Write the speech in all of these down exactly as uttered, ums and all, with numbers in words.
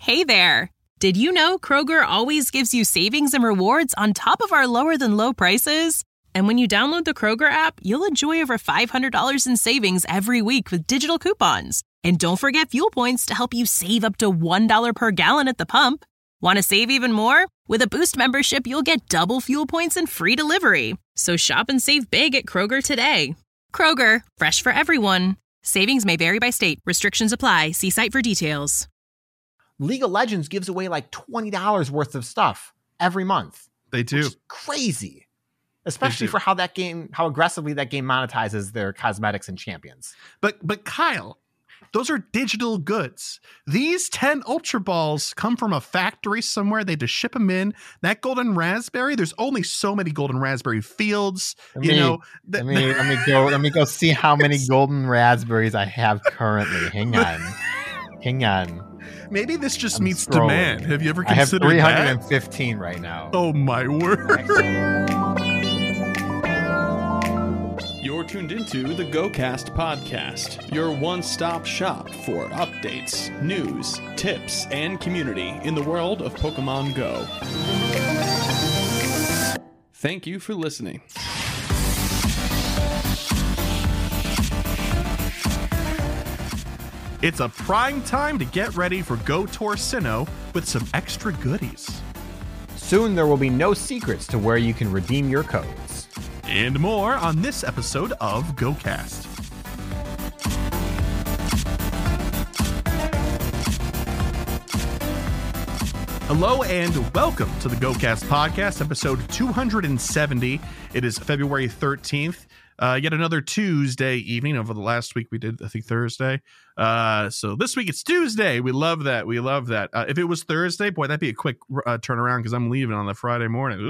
Hey there! Did you know Kroger always gives you savings and rewards on top of our lower-than-low prices? And when you download the Kroger app, you'll enjoy over five hundred dollars in savings every week with digital coupons. And don't forget fuel points to help you save up to one dollar per gallon at the pump. Want to save even more? With a Boost membership, you'll get double fuel points and free delivery. So shop and save big at Kroger today. Kroger, fresh for everyone. Savings may vary by state. Restrictions apply. See site for details. League of Legends gives away like twenty dollars worth of stuff every month. They do. Which is crazy. Especially for how that game, how aggressively that game monetizes their cosmetics and champions. But but Kyle, those are digital goods. These ten Ultra Balls come from a factory somewhere. They had to ship them in. That golden raspberry, there's only so many golden raspberry fields. Let you me, know, let me let me go let me go see how many golden raspberries I have currently. Hang on. Hang on. Maybe this just I'm meets scrolling. demand. Have you ever I have considered three hundred that? fifteen right now. Oh my word. You're tuned into the GoCast podcast, your one-stop shop for updates, news, tips, and community in the world of Pokemon Go. Thank you for listening. It's a prime time to get ready for Go Tour Sinnoh with some extra goodies. Soon there will be no secrets to where you can redeem your codes. And more on this episode of GoCast. Hello and welcome to the GoCast podcast, episode two hundred seventy. It is February thirteenth. Uh, yet another Tuesday evening. Over the last week we did, I think, Thursday. Uh, so this week it's Tuesday. We love that. We love that. Uh, if it was Thursday, boy, that'd be a quick uh, turnaround because I'm leaving on the Friday morning.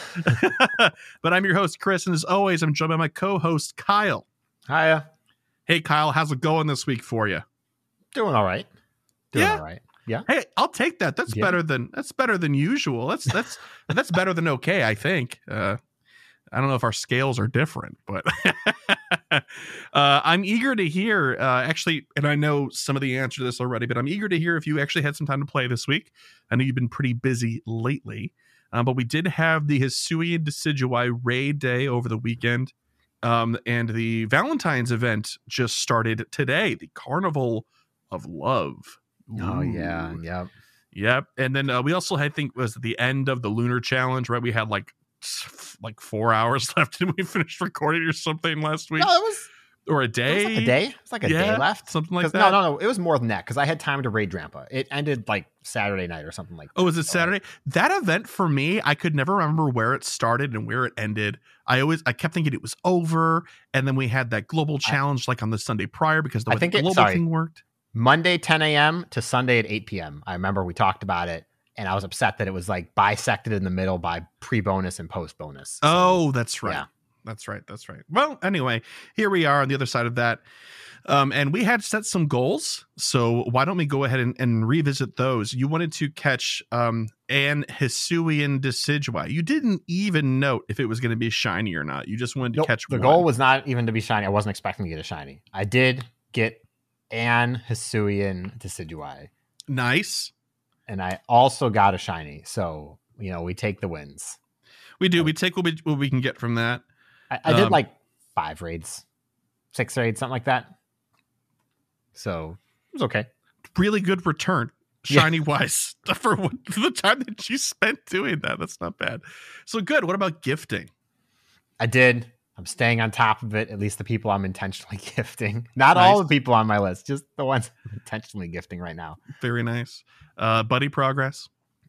But I'm your host, Chris, and as always, I'm joined by my co-host, Kyle. Hiya. Hey, Kyle, how's it going this week for you? Doing all right. Doing Yeah. all right. Yeah. Hey, I'll take that. That's Yeah. better better than that's better than usual. That's that's that's better than okay, I think. Uh, I don't know if our scales are different, but uh, I'm eager to hear, uh, actually, and I know some of the answer to this already, but I'm eager to hear if you actually had some time to play this week. I know you've been pretty busy lately, um, but we did have the Hisuian Decidueye raid day over the weekend, um, and the Valentine's event just started today, the Carnival of Love. Oh, yeah. Ooh. Yep. Yep. And then uh, we also, I think, was at the end of the Lunar Challenge, right? We had like like four hours left and we finished recording or something last week. No, it was or a day. It was like a day. It was like a Yeah, day left. something like 'Cause- that. No, no, no. It was more than that because I had time to raid Drampa. It ended like Saturday night or something like that. Oh, was it So, Saturday? That event for me, I could never remember where it started and where it ended. I always, I kept thinking it was over, and then we had that global challenge like on the Sunday prior because the I way think the it- global sorry. thing worked. Monday ten a.m. to Sunday at eight p.m. I remember we talked about it, and I was upset that it was like bisected in the middle by pre-bonus and post-bonus. So, Oh, that's right. yeah. That's right. That's right. Well, anyway, here we are on the other side of that. Um, and we had set some goals. So why don't we go ahead and, and revisit those? You wanted to catch um, an Hisuian Decidueye. You didn't even note if it was going to be shiny or not. You just wanted to Nope, catch the one. goal was not even to be shiny. I wasn't expecting to get a shiny. I did get an Hisuian Decidueye, Nice. and I also got a shiny. So, you know, we take the wins. We do. We take what we, what we can get from that. I, I did Um, like five raids, six raids, something like that. So it was okay. Really good return. Yeah. Shiny wise for, what, for the time that you spent doing that. That's not bad. So good. What about gifting? I did. I'm staying on top of it. At least the people I'm intentionally gifting. Not Nice. all the people on my list, just the ones I'm intentionally gifting right now. Very nice. Uh, buddy progress.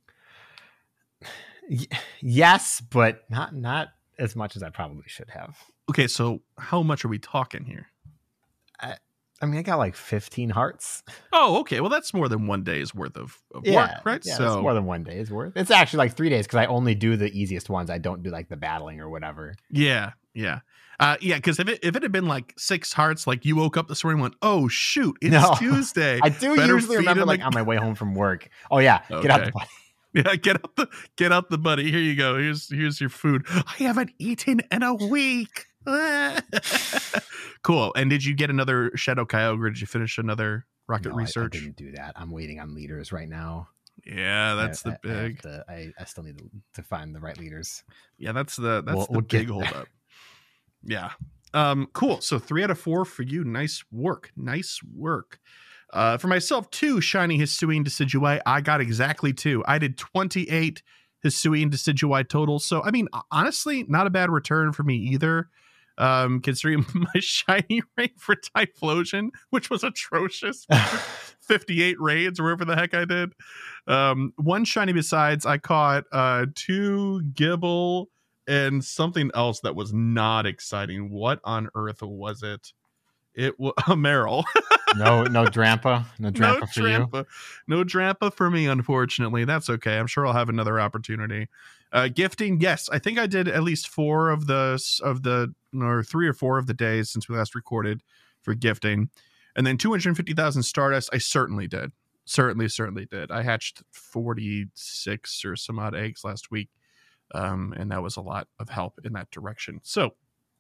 Y- yes, but not not as much as I probably should have. Okay, so how much are we talking here? I mean, I got like fifteen hearts. Oh, okay. Well, that's more than one day's worth of, of Yeah, work, right? Yeah, so it's more than one day's worth. It's actually like three days because I only do the easiest ones. I don't do like the battling or whatever. yeah, yeah, uh, yeah. Because if it if it had been like six hearts, like you woke up this morning and went, "Oh shoot, it's No. Tuesday." I do Better usually feed remember him like a- on my way home from work. Oh yeah, get out Okay. the body. Yeah, get out the get out the buddy. Here you go. Here's here's your food. I haven't eaten in a week. Cool. And did you get another Shadow Kyogre? Did you finish another Rocket No, Research. I, I didn't do that. I'm waiting on leaders right now. Yeah, that's I, the I, I, big. to, I, I still need to, to find the right leaders. Yeah, that's the that's We'll- the we'll big get hold there. up. Yeah. Um, cool. So three out of four for you. Nice work. Nice work. Uh, for myself, two shiny Hisuian Decidueye. I got exactly two. I did twenty-eight Hisuian Decidueye total. So, I mean, honestly, not a bad return for me either. Um, considering my shiny rate for Typhlosion, which was atrocious. fifty-eight raids or whatever the heck I did. Um, one shiny besides, I caught uh, two Gibble and something else that was not exciting. What on earth was it? It was a Meryl. No, no Drampa. No Drampa no for Drampa. you. No Drampa for me, unfortunately. That's okay. I'm sure I'll have another opportunity. Uh, gifting, yes, I think I did at least four of the of the or three or four of the days since we last recorded for gifting, and then two hundred fifty thousand Stardust. I certainly did, certainly, certainly did. I hatched forty-six or some odd eggs last week, um, and that was a lot of help in that direction. So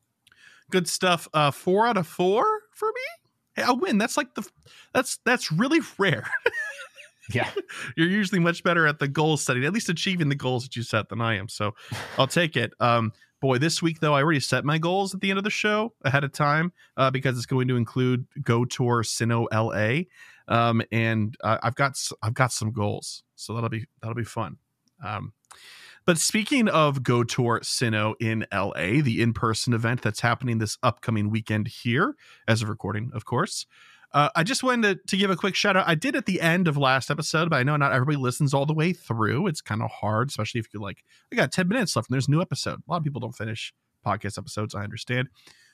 good stuff. Uh, four out of four for me. Hey, I win. That's like the that's that's really rare. Yeah. You're usually much better at the goal setting, at least achieving the goals that you set than I am. So I'll take it. Um, boy, this week, though, I already set my goals at the end of the show ahead of time uh, because it's going to include Go Tour Sinnoh L A. Um, and uh, I've got I've got some goals. So that'll be that'll be fun. Um, but speaking of Go Tour Sinnoh in L A, the in-person event that's happening this upcoming weekend here, as of recording, of course. Uh, I just wanted to, to give a quick shout out. I did at the end of last episode, but I know not everybody listens all the way through. It's kind of hard, especially if you're like, I got ten minutes left and there's a new episode. A lot of people don't finish podcast episodes. I understand.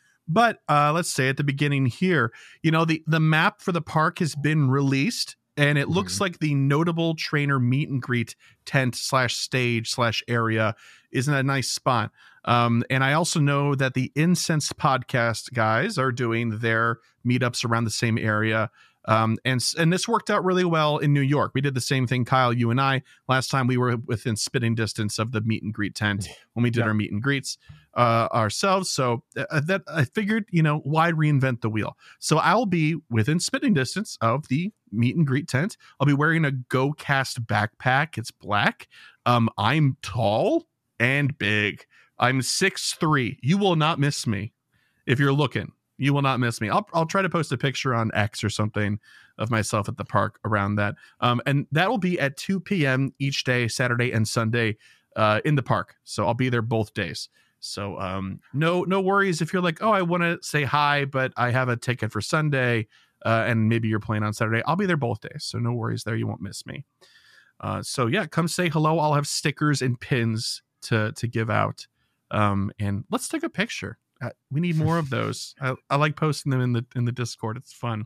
But uh, let's say at the beginning here, you know, the, the map for the park has been released and it looks mm-hmm. like the notable trainer meet and greet tent slash stage slash area is in a nice spot. Um, and I also know that the Incense podcast guys are doing their meetups around the same area. Um, and, and this worked out really well in New York. We did the same thing, Kyle, you and I. Last time we were within spitting distance of the meet and greet tent when we did yep. our meet and greets uh, ourselves. So uh, that I figured, you know, why reinvent the wheel? So I'll be within spitting distance of the meet and greet tent. I'll be wearing a GoCast backpack. It's black. Um, I'm tall and big. I'm six three. You will not miss me if you're looking. You will not miss me. I'll I'll try to post a picture on X or something of myself at the park around that. Um, and that will be at two p.m. each day, Saturday and Sunday, uh, in the park. So I'll be there both days. So um, no no worries if you're like, oh, I want to say hi, but I have a ticket for Sunday, uh, and maybe you're playing on Saturday. I'll be there both days. So no worries there. You won't miss me. Uh, so yeah, come say hello. I'll have stickers and pins to to give out. Um, and let's take a picture. Uh, we need more of those. I, I like posting them in the in the Discord. It's fun.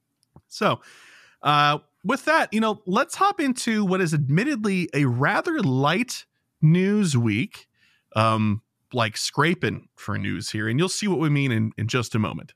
So, uh, with that, you know, let's hop into what is admittedly a rather light news week. Um, like scraping for news here, and you'll see what we mean in, in just a moment.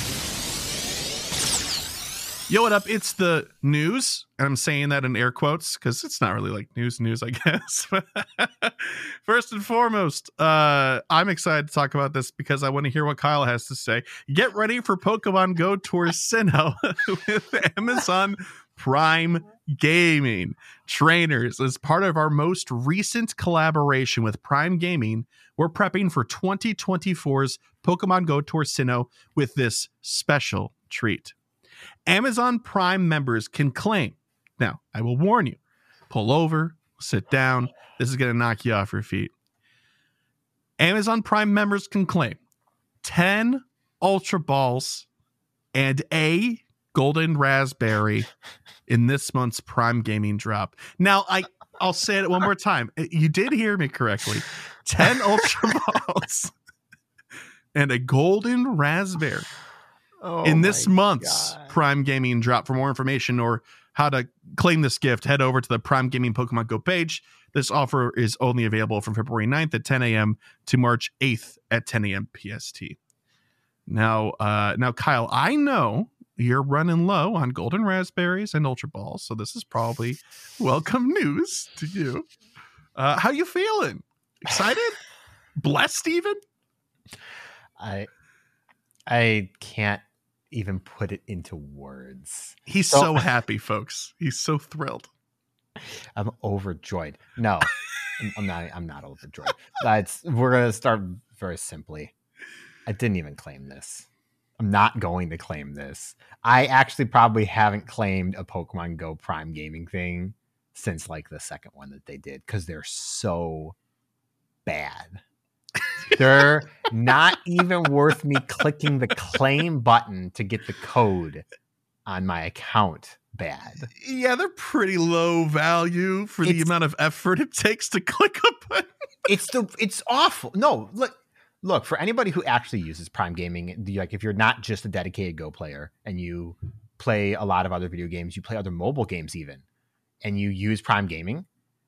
Yo, what up? It's the news. And I'm saying that in air quotes because it's not really like news news, I guess. First and foremost, uh, I'm excited to talk about this because I want to hear what Kyle has to say. Get ready for Pokemon Go Tour Sinnoh with Amazon Prime Gaming. Trainers, as part of our most recent collaboration with Prime Gaming, we're prepping for twenty twenty-four's Pokemon Go Tour Sinnoh with this special treat. Amazon Prime members can claim. Now, I will warn you, pull over, sit down. This is going to knock you off your feet. Amazon Prime members can claim ten Ultra Balls and a Golden Raspberry in this month's Prime Gaming drop. Now, I, I'll say it one more time. You did hear me correctly. ten Ultra Balls and a Golden Raspberry. Oh, in this month's God. Prime Gaming drop. For more information or how to claim this gift, head over to the Prime Gaming Pokemon Go page. This offer is only available from February ninth at ten a.m. to March eighth at ten a.m. P S T. Now, uh, now, Kyle, I know you're running low on Golden Raspberries and Ultra Balls, so this is probably welcome news to you. Uh, how you feeling? Excited? Blessed even? I I can't even put it into words. He's so, so happy, folks. He's so thrilled. I'm overjoyed. No, I'm not. I'm not overjoyed. That's we're gonna start very simply. I didn't even claim this. I'm not going to claim this. I actually probably haven't claimed a Pokemon Go Prime Gaming thing since like the second one that they did because they're so bad. They're not even worth me clicking the claim button to get the code on my account. Bad. Yeah, they're pretty low value for it's, the amount of effort it takes to click a button. it's the it's awful. No, look, look for anybody who actually uses Prime Gaming. Like, if you're not just a dedicated Go player and you play a lot of other video games, you play other mobile games even, and you use Prime Gaming.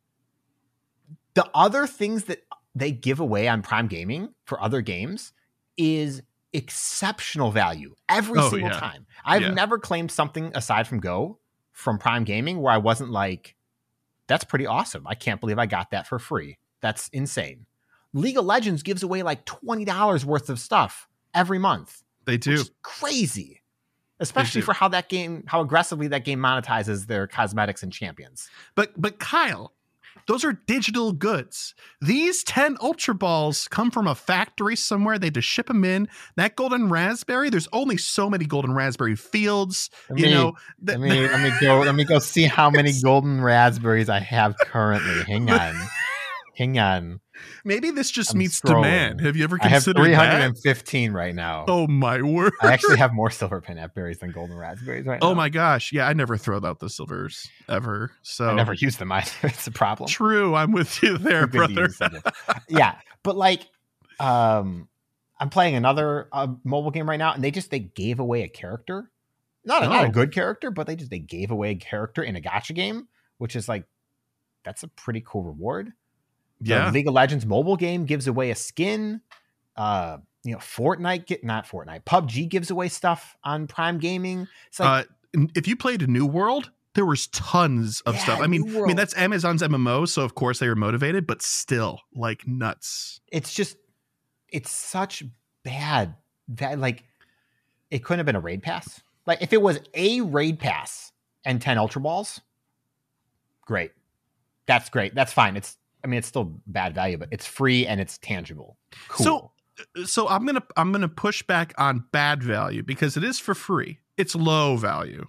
The other things that they give away on Prime Gaming for other games is exceptional value every oh, single yeah. time. I've yeah. never claimed something aside from Go from Prime Gaming where I wasn't like, that's pretty awesome. I can't believe I got that for free. That's insane. League of Legends gives away like twenty dollars worth of stuff every month. They do. Crazy. Especially for how that game, how aggressively that game monetizes their cosmetics and champions. But, but Kyle, those are digital goods. These ten Ultra Balls come from a factory somewhere. They had to ship them in. That golden raspberry, there's only so many golden raspberry fields. Let you me, know, let me let me go. Let me go see how many golden raspberries I have currently. Hang on, hang on. Maybe this just I'm meets scrolling. demand. Have you ever I have considered three hundred fifteen that? right now. Oh my word! I actually have more silver pineapple berries than golden raspberries right now. Oh my gosh! Yeah, I never throw out the silvers ever. So I never use them either. It's a problem. True, I'm with you there, brother. Yeah, but like, um, I'm playing another uh, mobile game right now, and they just they gave away a character, not a, oh. not a good character, but they just they gave away a character in a gacha game, which is like, that's a pretty cool reward. Yeah, the League of Legends mobile game gives away a skin. Uh, you know, Fortnite get not Fortnite. P U B G gives away stuff on Prime Gaming. It's like, uh, if you played a New World, there was tons of yeah, stuff. I mean, New I mean that's Amazon's M M O, so of course they were motivated, but still, like nuts. It's just, it's such bad that like, it couldn't have been a raid pass. Like if it was a raid pass and ten Ultra Balls, great. That's great. That's fine. It's. I mean, it's still bad value, but it's free and it's tangible. Cool. So, so I'm gonna I'm gonna push back on bad value because it is for free. It's low value.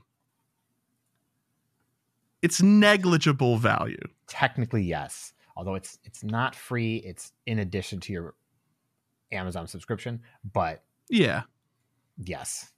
It's negligible value. Technically, yes. Although it's it's not free. It's in addition to your Amazon subscription. But yeah, yes,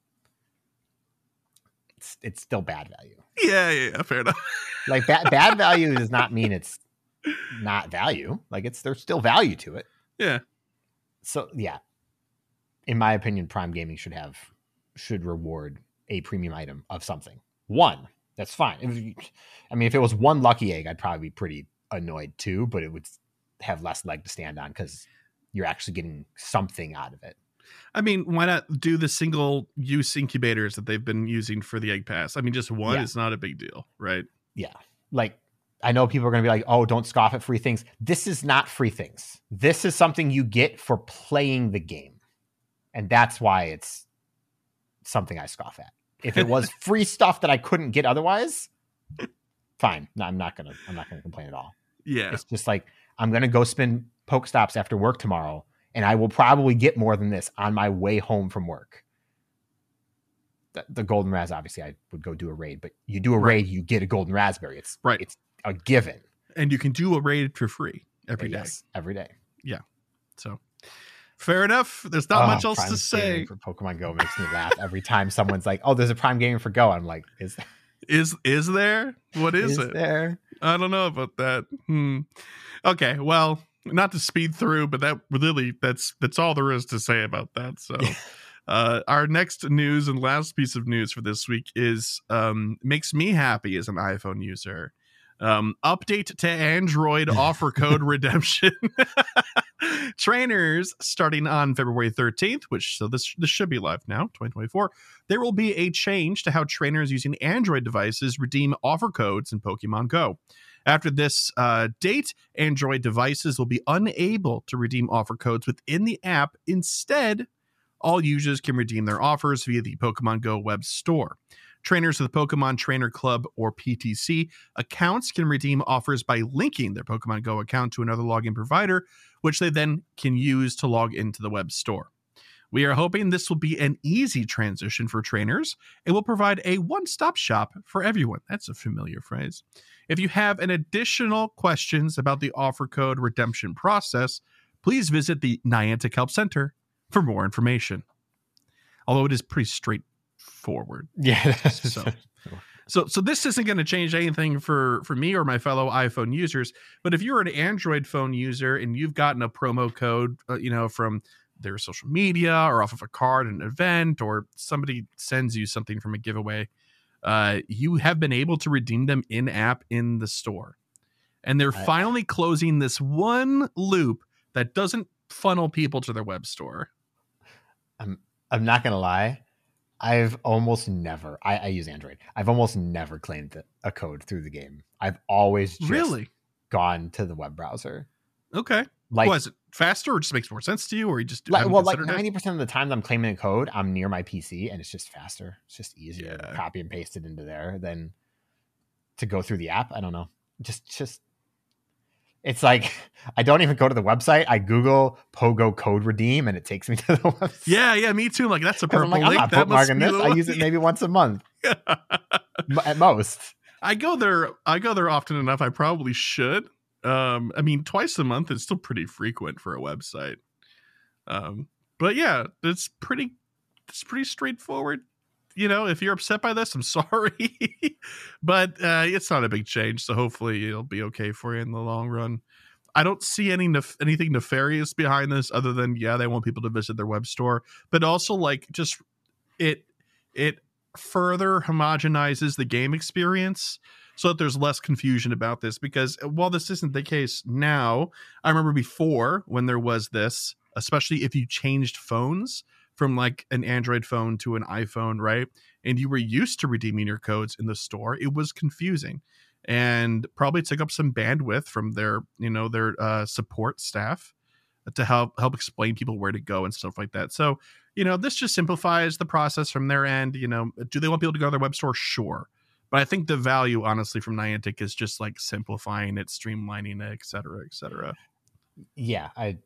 it's it's still bad value. Yeah, yeah, yeah fair enough. Like bad bad value does not mean it's not value. Like it's there's still value to it. Yeah. So yeah, in my opinion, Prime Gaming should have should reward a premium item of something. One, that's fine. If, I mean, if it was one lucky egg, I'd probably be pretty annoyed too. But it would have less leg to stand on because you're actually getting something out of it. I mean, why not do the single use incubators that they've been using for the egg pass? I mean, just one yeah. is not a big deal, right? Yeah, like. I know people are going to be like, oh, don't scoff at free things. This is not free things. This is something you get for playing the game. And that's why it's something I scoff at. If it was free stuff that I couldn't get otherwise, fine. No, I'm not going to, I'm not going to complain at all. Yeah. It's just like, I'm going to go spin Pokestops after work tomorrow, and I will probably get more than this on my way home from work. The, the golden raz, obviously I would go do a raid, but you do a right. raid, you get a golden raspberry. It's right. It's a given. And you can do a raid for free every day. Yes, every day. Yeah. So fair enough. There's not oh, much else Prime to say. For Pokemon Go makes me laugh every time someone's like, oh, there's a Prime Gaming for Go. I'm like, is is is there? What is, is it? there? I don't know about that. Hmm. Okay, well, not to speed through, but that really that's that's all there is to say about that. So Uh, our next news and last piece of news for this week is um, makes me happy as an iPhone user. Um, update to Android offer code redemption. Trainers starting on February thirteenth, which so this this should be live now, twenty twenty-four. There will be a change to how trainers using Android devices redeem offer codes in Pokemon Go. After this uh, date, Android devices will be unable to redeem offer codes within the app. Instead, All users can redeem their offers via the Pokemon Go web store. Trainers of the Pokemon Trainer Club, or P T C, accounts can redeem offers by linking their Pokemon Go account to another login provider, which they then can use to log into the web store. We are hoping this will be an easy transition for trainers and will provide a one-stop shop for everyone. That's a familiar phrase. If you have an additional questions about the offer code redemption process, please visit the Niantic Help Center for more information. Although it is pretty straightforward. Yeah. so, so, so this isn't going to change anything for, for me or my fellow iPhone users. But if you're an Android phone user and you've gotten a promo code, uh, you know, from their social media or off of a card at an event, or somebody sends you something from a giveaway, uh, you have been able to redeem them in-app in the store. And they're I, finally closing this one loop that doesn't funnel people to their web store. I'm I'm not gonna lie, I've almost never I, I use Android. I've almost never claimed a code through the game. I've always just really gone to the web browser. Okay. Like, was it faster, or just makes more sense to you, or you just like, well, like ninety percent of the time I'm claiming a code, I'm near my P C, and it's just faster. It's just easier yeah. to copy and paste it into there than to go through the app. I don't know. Just, just, it's like I don't even go to the website. I Google Pogo code redeem, and it takes me to the website. Yeah, yeah, me too. Like that's a purple I'm like, link. I'm not that must bookmarking be this. the I one. use it maybe once a month at most. I go there. I go there often enough. I probably should. Um, I mean, twice a month is still pretty frequent for a website. Um, but yeah, it's pretty, it's pretty straightforward. You know, if you're upset by this, I'm sorry, but uh, it's not a big change. So hopefully it'll be okay for you in the long run. I don't see any nef- anything nefarious behind this other than, yeah, they want people to visit their web store, but also like just it, it further homogenizes the game experience, so that there's less confusion about this. Because while this isn't the case now, I remember before when there was this, especially if you changed phones from like an Android phone to an iPhone, right? And you were used to redeeming your codes in the store, it was confusing and probably took up some bandwidth from their, you know, their uh, support staff to help help explain people where to go and stuff like that. So, you know, this just simplifies the process from their end. You know, do they want people to go to their web store? Sure. But I think the value, honestly, from Niantic is just like simplifying it, streamlining it, et cetera, et cetera. Yeah, I.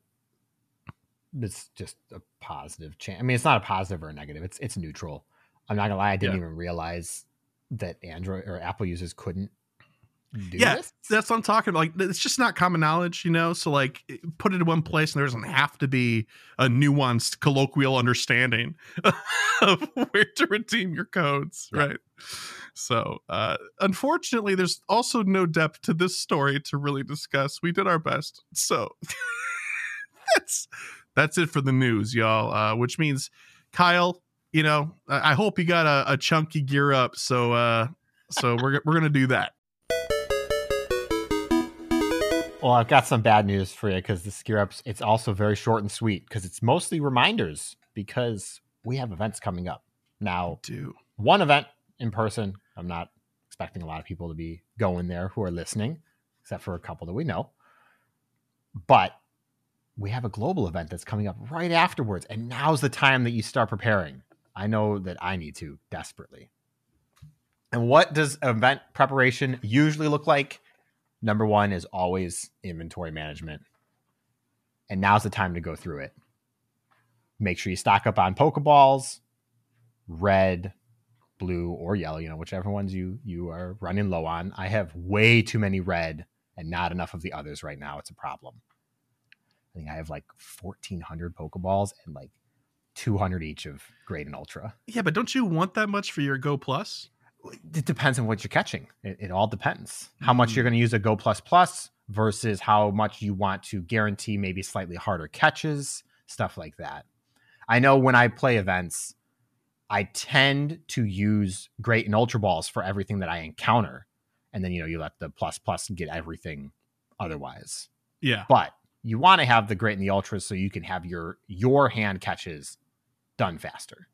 It's just a positive change. I mean, it's not a positive or a negative. It's it's neutral. I'm not gonna lie. I didn't yeah. even realize that Android or Apple users couldn't do yeah, this. That's what I'm talking about. Like, it's just not common knowledge, you know. So like, put it in one place, and there doesn't have to be a nuanced, colloquial understanding of where to redeem your codes, yeah. right? So, uh, unfortunately, there's also no depth to this story to really discuss. We did our best. So that's that's it for the news, y'all. Uh, which means, Kyle, you know, I, I hope you got a, a chunky gear up. So, uh, so we're we're gonna do that. Well, I've got some bad news for you because this gear up, it's also very short and sweet because it's mostly reminders because we have events coming up now. Do one event in person. I'm not expecting a lot of people to be going there who are listening, except for a couple that we know. But we have a global event that's coming up right afterwards. And now's the time that you start preparing. I know that I need to desperately. And what does event preparation usually look like? Number one is always inventory management. And now's the time to go through it. Make sure you stock up on Pokeballs, red, blue, or yellow, you know, whichever ones you you are running low on. I have way too many red and not enough of the others right now. It's a problem. I think I have like fourteen hundred Pokeballs and like two hundred each of Great and Ultra. Yeah, but don't you want that much for your Go Plus? It depends on what you're catching. It, it all depends. How mm. much you're going to use a Go Plus Plus versus how much you want to guarantee maybe slightly harder catches, stuff like that. I know when I play events, I tend to use Great and Ultra Balls for everything that I encounter. And then, you know, you let the Plus Plus get everything otherwise. Yeah. But you want to have the Great and the Ultras so you can have your your hand catches done faster.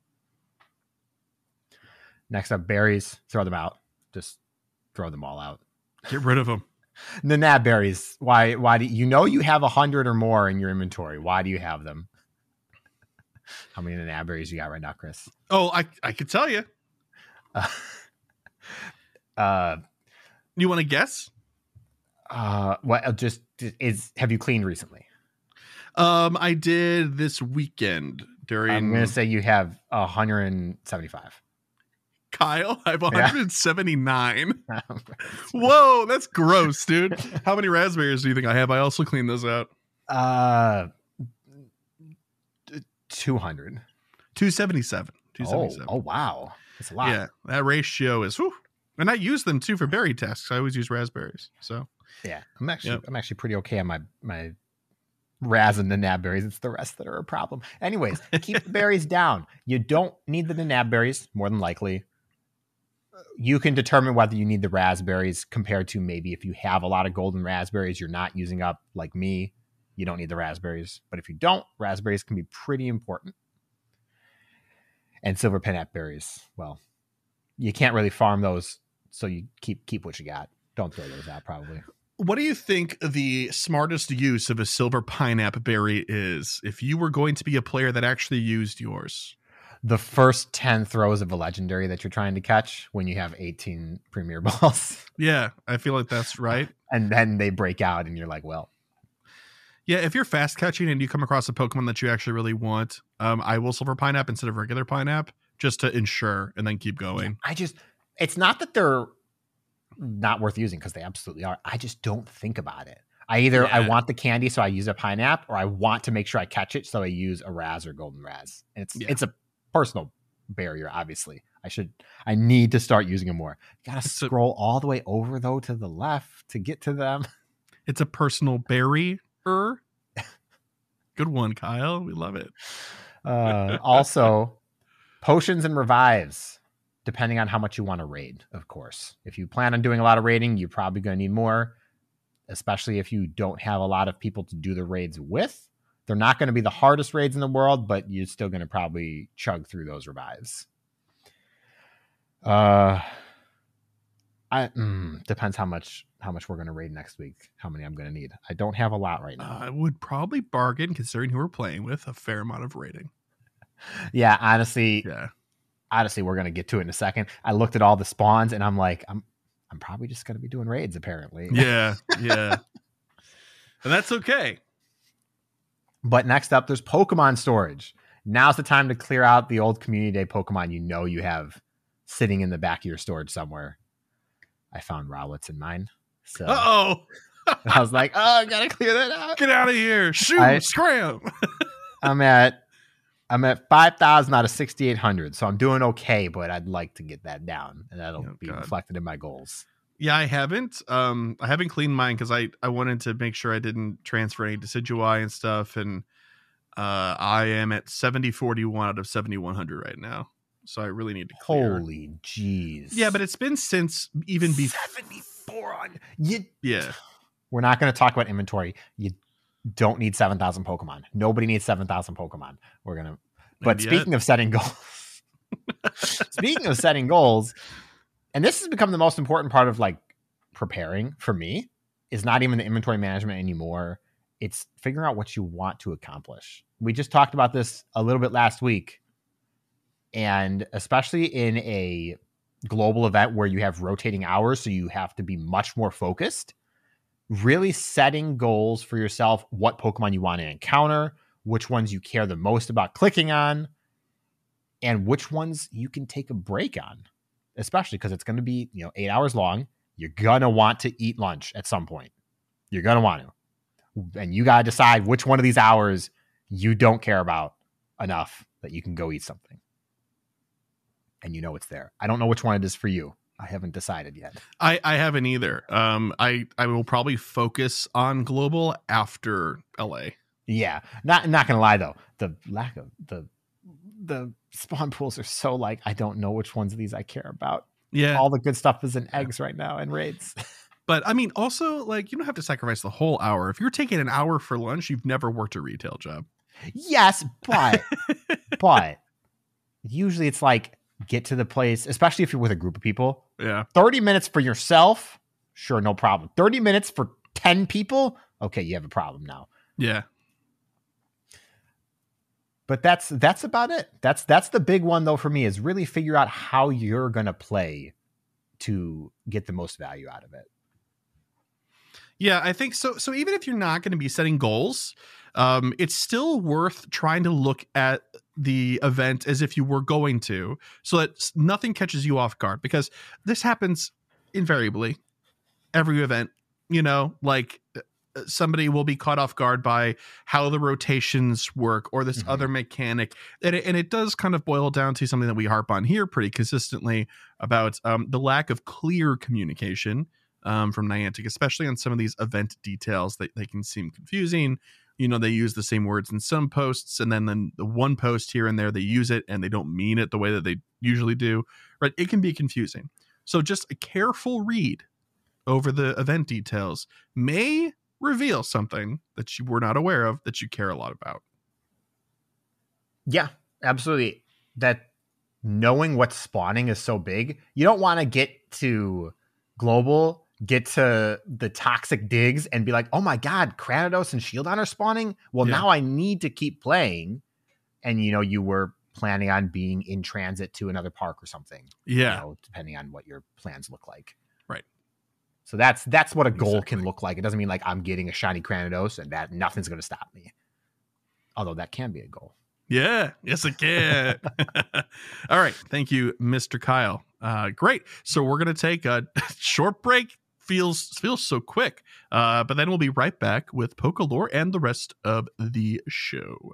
Next up, berries. Throw them out. Just throw them all out. Get rid of them. The nab berries. Why? Why do you know you have a hundred or more in your inventory? Why do you have them? How many nanab berries you got right now, Chris? Oh, I I could tell you. Uh, uh, You want to guess? uh, what just is? Have you cleaned recently? Um, I did this weekend during. I'm gonna say you have one hundred seventy-five. Kyle, I have Yeah. one hundred seventy-nine. Whoa, that's gross, dude. How many raspberries do you think I have? I also cleaned those out. uh, two hundred. two seventy-seven. two Oh, seventy-seven. oh, wow, that's a lot. Yeah, that ratio is. Whew. And I use them too for berry tests. I always use raspberries. So Yeah, I'm actually Yep. I'm actually pretty okay on my my raz and the nab berries. It's the rest that are a problem. Anyways, keep the berries down. You don't need the nab berries, more than likely. You can determine whether you need the raspberries compared to maybe if you have a lot of golden raspberries, you're not using up like me. You don't need the raspberries. But if you don't, raspberries can be pretty important. And silver pinnate berries, well, you can't really farm those, so you keep keep what you got. Don't throw those out, probably. what do you think the smartest use of a silver pineapple berry is if you were going to be a player that actually used yours? The first ten throws of a legendary that you're trying to catch when you have eighteen premier balls. Yeah, I feel like that's right. And then they break out and you're like, well, Yeah, if you're fast catching and you come across a Pokemon that you actually really want, um, I will silver pineapple instead of regular pineapple just to ensure and then keep going. I just, it's not that they're not worth using because they absolutely are. I just don't think about it. I either, Yeah. I want the candy, so I use a pineapple, or I want to make sure I catch it, so I use a Raz or Golden Raz. And it's, Yeah. it's a personal barrier, obviously. I should, I need to start using them more. You gotta It's a- scroll all the way over though to the left to get to them. It's a personal barrier. Good one, Kyle. We love it. Uh, also, potions and revives, depending on how much you want to raid, of course. If you plan on doing a lot of raiding, you're probably going to need more, especially if you don't have a lot of people to do the raids with. They're not going to be the hardest raids in the world, but you're still going to probably chug through those revives. Uh, I mm, depends how much how much we're going to raid next week, how many I'm going to need. I don't have a lot right now. I would probably bargain, considering who we're playing with, a fair amount of rating. Yeah, honestly, Yeah. honestly, we're gonna get to it in a second. I looked at all the spawns and I'm like, I'm I'm probably just gonna be doing raids apparently. Yeah. Yeah. And that's okay. But next up, there's Pokemon storage. Now's the time to clear out the old community day Pokemon you know you have sitting in the back of your storage somewhere. I found Rowlets in mine. So Uh oh. I was like, oh, I gotta clear that out. Get out of here. Shoot. I- Scram. I'm at I'm at five thousand out of sixty-eight hundred, so I'm doing okay, but I'd like to get that down, and that'll Oh, be God. reflected in my goals. Yeah, I haven't. Um, I haven't cleaned mine because I, I wanted to make sure I didn't transfer any Decidueye and stuff. And uh, I am at seventy forty-one out of seventy-one hundred right now. So I really need to clear. Holy jeez. Yeah, but it's been since even before. seventy-four on you. Yeah. We're not going to talk about inventory. You don't need seven thousand Pokemon. Nobody needs seven thousand Pokemon. We're going to, but Not yet. speaking of setting goals, speaking of setting goals, and this has become the most important part of like preparing for me, is not even the inventory management anymore. It's figuring out what you want to accomplish. We just talked about this a little bit last week. And especially in a global event where you have rotating hours, so you have to be much more focused, really setting goals for yourself, what Pokemon you want to encounter, which ones you care the most about clicking on, and which ones you can take a break on, especially because it's going to be, you know, eight hours long. You're going to want to eat lunch at some point. You're going to want to. And you got to decide which one of these hours you don't care about enough that you can go eat something. And you know it's there. I don't know which one it is for you. I haven't decided yet. I, I haven't either. Um, I, I will probably focus on global after L A. Yeah. Not not gonna lie though. The lack of the the spawn pools are so like I don't know which ones of these I care about. Yeah. All the good stuff is in eggs right now and raids. But I mean, also, like, you don't have to sacrifice the whole hour. If you're taking an hour for lunch, you've never worked a retail job. Yes, but but usually it's like get to the place, especially if you're with a group of people. Yeah. thirty minutes for yourself, sure, no problem. thirty minutes for ten people, okay, you have a problem now. Yeah. But that's that's about it. That's that's the big one though for me, is really figure out how you're gonna play to get the most value out of it. Yeah, I think so. So even if you're not going to be setting goals, um, it's still worth trying to look at the event as if you were going to, so that nothing catches you off guard, because this happens invariably every event. You know, like somebody will be caught off guard by how the rotations work or this mm-hmm. other mechanic. And it, and it does kind of boil down to something that we harp on here pretty consistently about um, the lack of clear communication um, from Niantic, especially on some of these event details that they can seem confusing. You know, they use the same words in some posts, and then, then the one post here and there, they use it and they don't mean it the way that they usually do, right? It can be confusing. So just a careful read over the event details may reveal something that you were not aware of that you care a lot about. Yeah, absolutely. That knowing what's spawning is so big. You don't want to get to global, get to the toxic digs and be like, oh my God, Cranidos and Shieldon are spawning. Well, yeah. now I need to keep playing. And, you know, you were planning on being in transit to another park or something. Yeah. You know, depending on what your plans look like. Right. So that's that's what a goal exactly. can look like. It doesn't mean like I'm getting a shiny Cranidos and that nothing's going to stop me. Although that can be a goal. Yeah. Yes, it can. All right. Thank you, Mister Kyle. Uh, great. So we're going to take a short break. Feels feels so quick. Uh, but then we'll be right back with Pokelore and the rest of the show.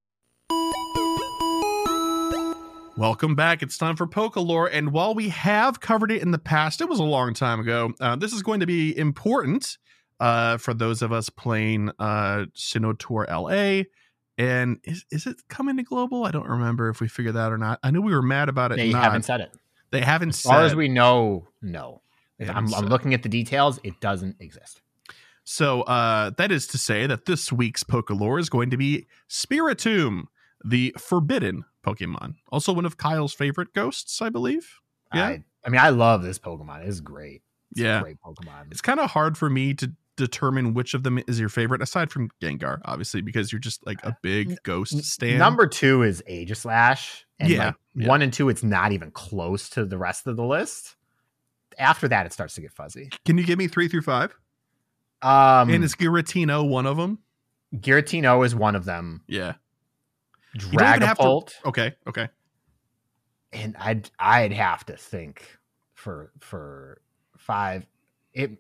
Welcome back. It's time for Pokelore, and while we have covered it in the past, it was a long time ago. Uh, this is going to be important uh, for those of us playing uh, Sinnoh Tour L A. And is is it coming to global? I don't remember if we figured that or not. I knew we were mad about it. They not. haven't said it. They haven't as said. far as we know, no. I'm, I'm said. looking at the details. It doesn't exist. So uh, that is to say that this week's Pokelore is going to be Spiritomb, the forbidden Pokemon. Also one of Kyle's favorite ghosts, I believe. Yeah. I, I mean, I love this Pokemon. It's great. It's yeah. a great Pokemon. It's kind of hard for me to determine which of them is your favorite, aside from Gengar, obviously, because you're just like a big ghost stan. Number two is Aegislash. And yeah, like yeah. one and two, it's not even close to the rest of the list. After that, it starts to get fuzzy. Can you give me three through five? Um, and is Giratina one of them? Giratina is one of them. Yeah. Dragapult. To... Okay. Okay. And I'd I'd have to think for for five. It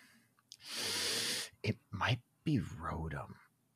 it might be Rotom.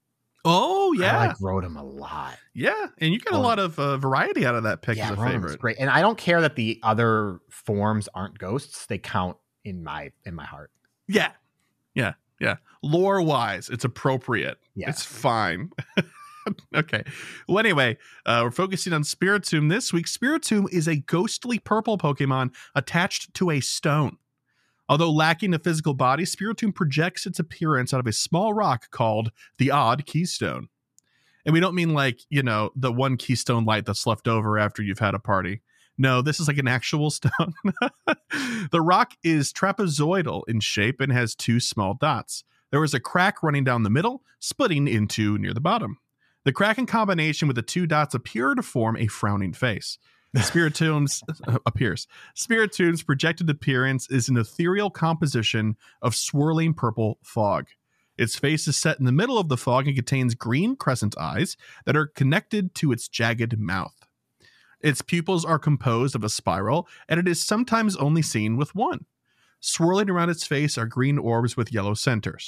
Oh yeah, I like Rotom a lot. Yeah, and you get a lot of uh, variety out of that pick. Yeah, as a Rotom's favorite. Great, and I don't care that the other forms aren't ghosts; they count in my in my heart. Yeah, yeah, yeah. Lore wise, it's appropriate. Yeah, it's fine. Okay. Well, anyway, uh, we're focusing on Spiritomb this week. Spiritomb is a ghostly purple Pokemon attached to a stone. Although lacking a physical body, Spiritomb projects its appearance out of a small rock called the Odd Keystone. And we don't mean like, you know, the one keystone light that's left over after you've had a party. No, this is like an actual stone. The rock is trapezoidal in shape and has two small dots. There is a crack running down the middle, splitting into near the bottom. The crack in combination with the two dots appear to form a frowning face. Spiritomb's uh, appears. Spiritomb's projected appearance is an ethereal composition of swirling purple fog. Its face is set in the middle of the fog and contains green crescent eyes that are connected to its jagged mouth. Its pupils are composed of a spiral, and it is sometimes only seen with one. Swirling around its face are green orbs with yellow centers.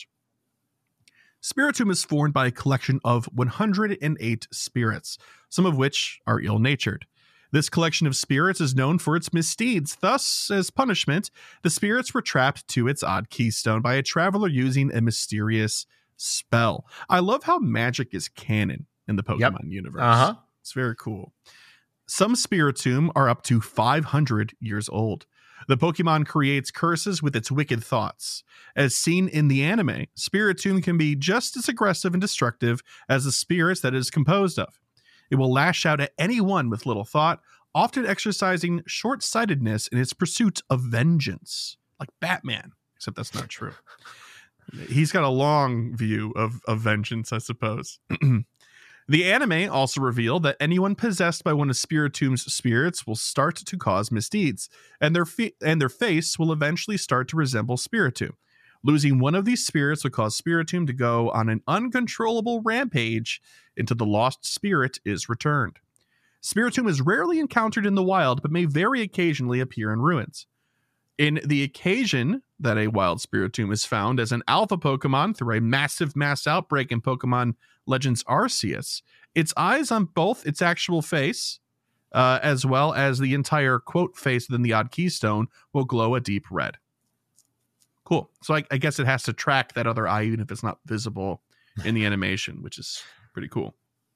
Spiritomb is formed by a collection of one hundred eight spirits, some of which are ill-natured. This collection of spirits is known for its misdeeds. Thus, as punishment, the spirits were trapped to its odd keystone by a traveler using a mysterious spell. I love how magic is canon in the Pokemon yep. universe. Uh-huh. It's very cool. Some Spiritomb are up to five hundred years old. The Pokemon creates curses with its wicked thoughts. As seen in the anime, Spiritomb can be just as aggressive and destructive as the spirits that it is composed of. It will lash out at anyone with little thought, often exercising short-sightedness in its pursuit of vengeance. Like Batman, except that's not true. He's got a long view of, of vengeance, I suppose. The anime also revealed that anyone possessed by one of Spiritom's spirits will start to cause misdeeds, and their fe- and their face will eventually start to resemble Spiritomb. Losing one of these spirits would cause Spiritomb to go on an uncontrollable rampage until the lost spirit is returned. Spiritomb is rarely encountered in the wild, but may very occasionally appear in ruins. In the occasion that a wild Spiritomb is found as an alpha Pokemon through a massive mass outbreak in Pokemon Legends Arceus, its eyes on both its actual face, uh, as well as the entire quote face within the odd keystone, will glow a deep red. Cool. So I, I guess it has to track that other eye, even if it's not visible in the animation, which is pretty cool.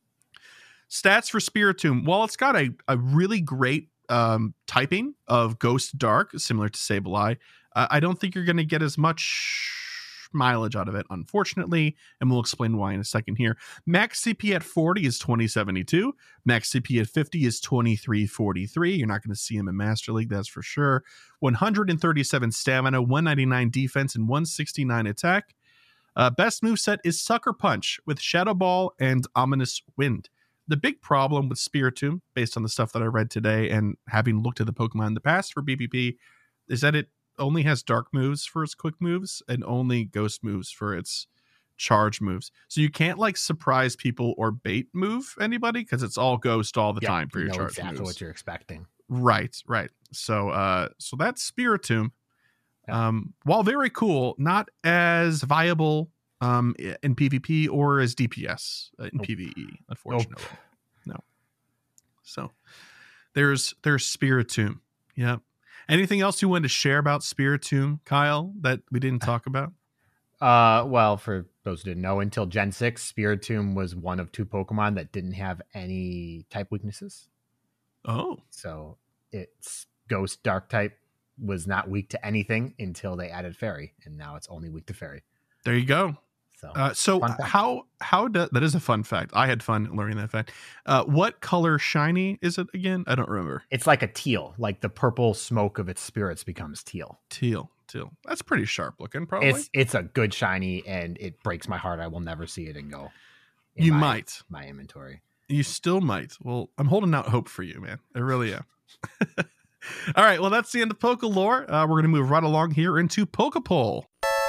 Stats for Spiritomb. While it's got a, a really great um, typing of Ghost Dark, similar to Sableye, uh, I don't think you're going to get as much mileage out of it, unfortunately, and we'll explain why in a second here. Max C P at forty is twenty seventy-two. Max C P at fifty is twenty-three forty-three. You're not going to see him in Master League, that's for sure. one hundred thirty-seven stamina, one ninety-nine defense, and one sixty-nine attack. Uh, best moveset is Sucker Punch with Shadow Ball and Ominous Wind. The big problem with Spiritomb, based on the stuff that I read today and having looked at the Pokemon in the past for B P P, is that it only has dark moves for its quick moves and only ghost moves for its charge moves. So you can't like surprise people or bait move anybody because it's all ghost all the Yeah, time for you your know charge exactly moves. what you're expecting. Right, right. So uh so that's Spiritomb. Yeah. Um while very cool, not as viable um in PvP or as D P S uh, in Nope. PvE, unfortunately. Nope. No. So there's there's Spiritomb. Yeah. Anything else you wanted to share about Spiritomb, Kyle, that we didn't talk about? Uh, well, for those who didn't know, until Gen six, Spiritomb was one of two Pokemon that didn't have any type weaknesses. Oh. So its Ghost Dark type was not weak to anything until they added Fairy, and now it's only weak to Fairy. There you go. So, Uh, so fun fact. how how do, that is a fun fact. I had fun learning that fact. Uh, what color shiny is it again? I don't remember. it's like a teal, like the purple smoke of its spirits becomes teal. Teal, teal. That's pretty sharp looking, probably. It's it's a good shiny, and it breaks my heart. I will never see it and go. in You my- might. my inventory. You still might. Well, I'm holding out hope for you, man. I really am. All right. Well, that's the end of Poke Lore. Uh, we're going to move right along here into Pokepoll.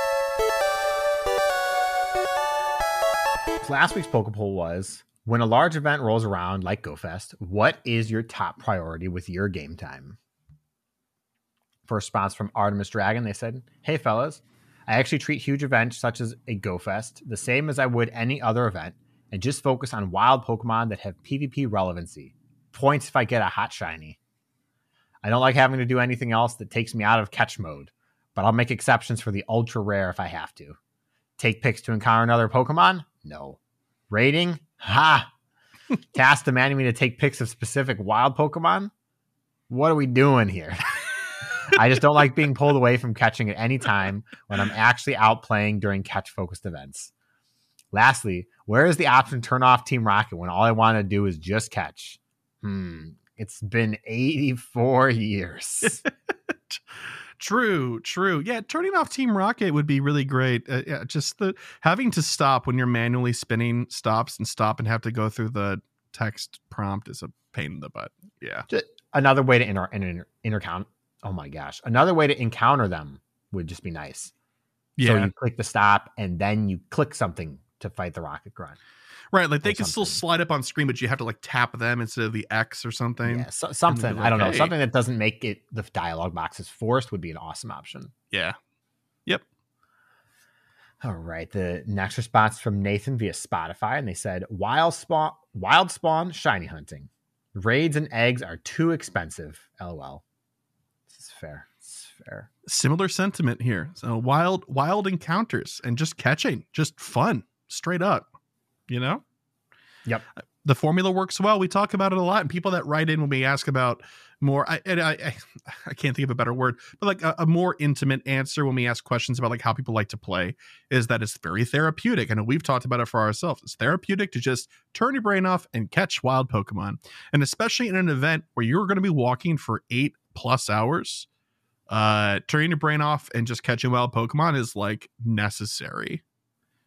So last week's Pokepoll was: when a large event rolls around like GoFest, what is your top priority with your game time? First response from Artemis Dragon. They said, "Hey fellas, I actually treat huge events such as a GoFest the same as I would any other event, and just focus on wild Pokemon that have PvP relevancy. Points if I get a hot shiny. I don't like having to do anything else that takes me out of catch mode, but I'll make exceptions for the ultra rare if I have to. Take picks to encounter another Pokemon? No. Rating? Ha! Task demanding me to take pics of specific wild Pokemon? What are we doing here? I just don't like being pulled away from catching at any time when I'm actually out playing during catch-focused events. Lastly, where is the option to turn off Team Rocket when all I want to do is just catch? Hmm. It's been eighty-four years. True, true. Yeah, turning off Team Rocket would be really great. Uh, yeah, just the having to stop when you're manually spinning stops and stop and have to go through the text prompt is a pain in the butt. Yeah. Just another way to inter, inter, intercount. Oh my gosh. Another way to encounter them would just be nice. So Yeah. you click the stop and then you click something to fight the Rocket Grunt. Right. Like they or can still something. slide up on screen, but you have to like tap them instead of the X or something. Yeah, so, something. like, I don't know. hey. Something that doesn't make it the dialogue boxes forced would be an awesome option. Yeah. Yep. All right. The next response from Nathan via Spotify, and they said, wild spawn, wild spawn shiny hunting. Raids and eggs are too expensive. LOL. This is fair. This is fair. Similar sentiment here. So wild, wild encounters and just catching, just fun, straight up. You know? Yep. The formula works well. We talk about it a lot, and people that write in when we ask about more, I and I, I, I can't think of a better word, but like a, a more intimate answer when we ask questions about like how people like to play is that it's very therapeutic. And we've talked about it for ourselves. It's therapeutic to just turn your brain off and catch wild Pokemon. And especially in an event where you're going to be walking for eight plus hours, uh, turning your brain off and just catching wild Pokemon is like necessary.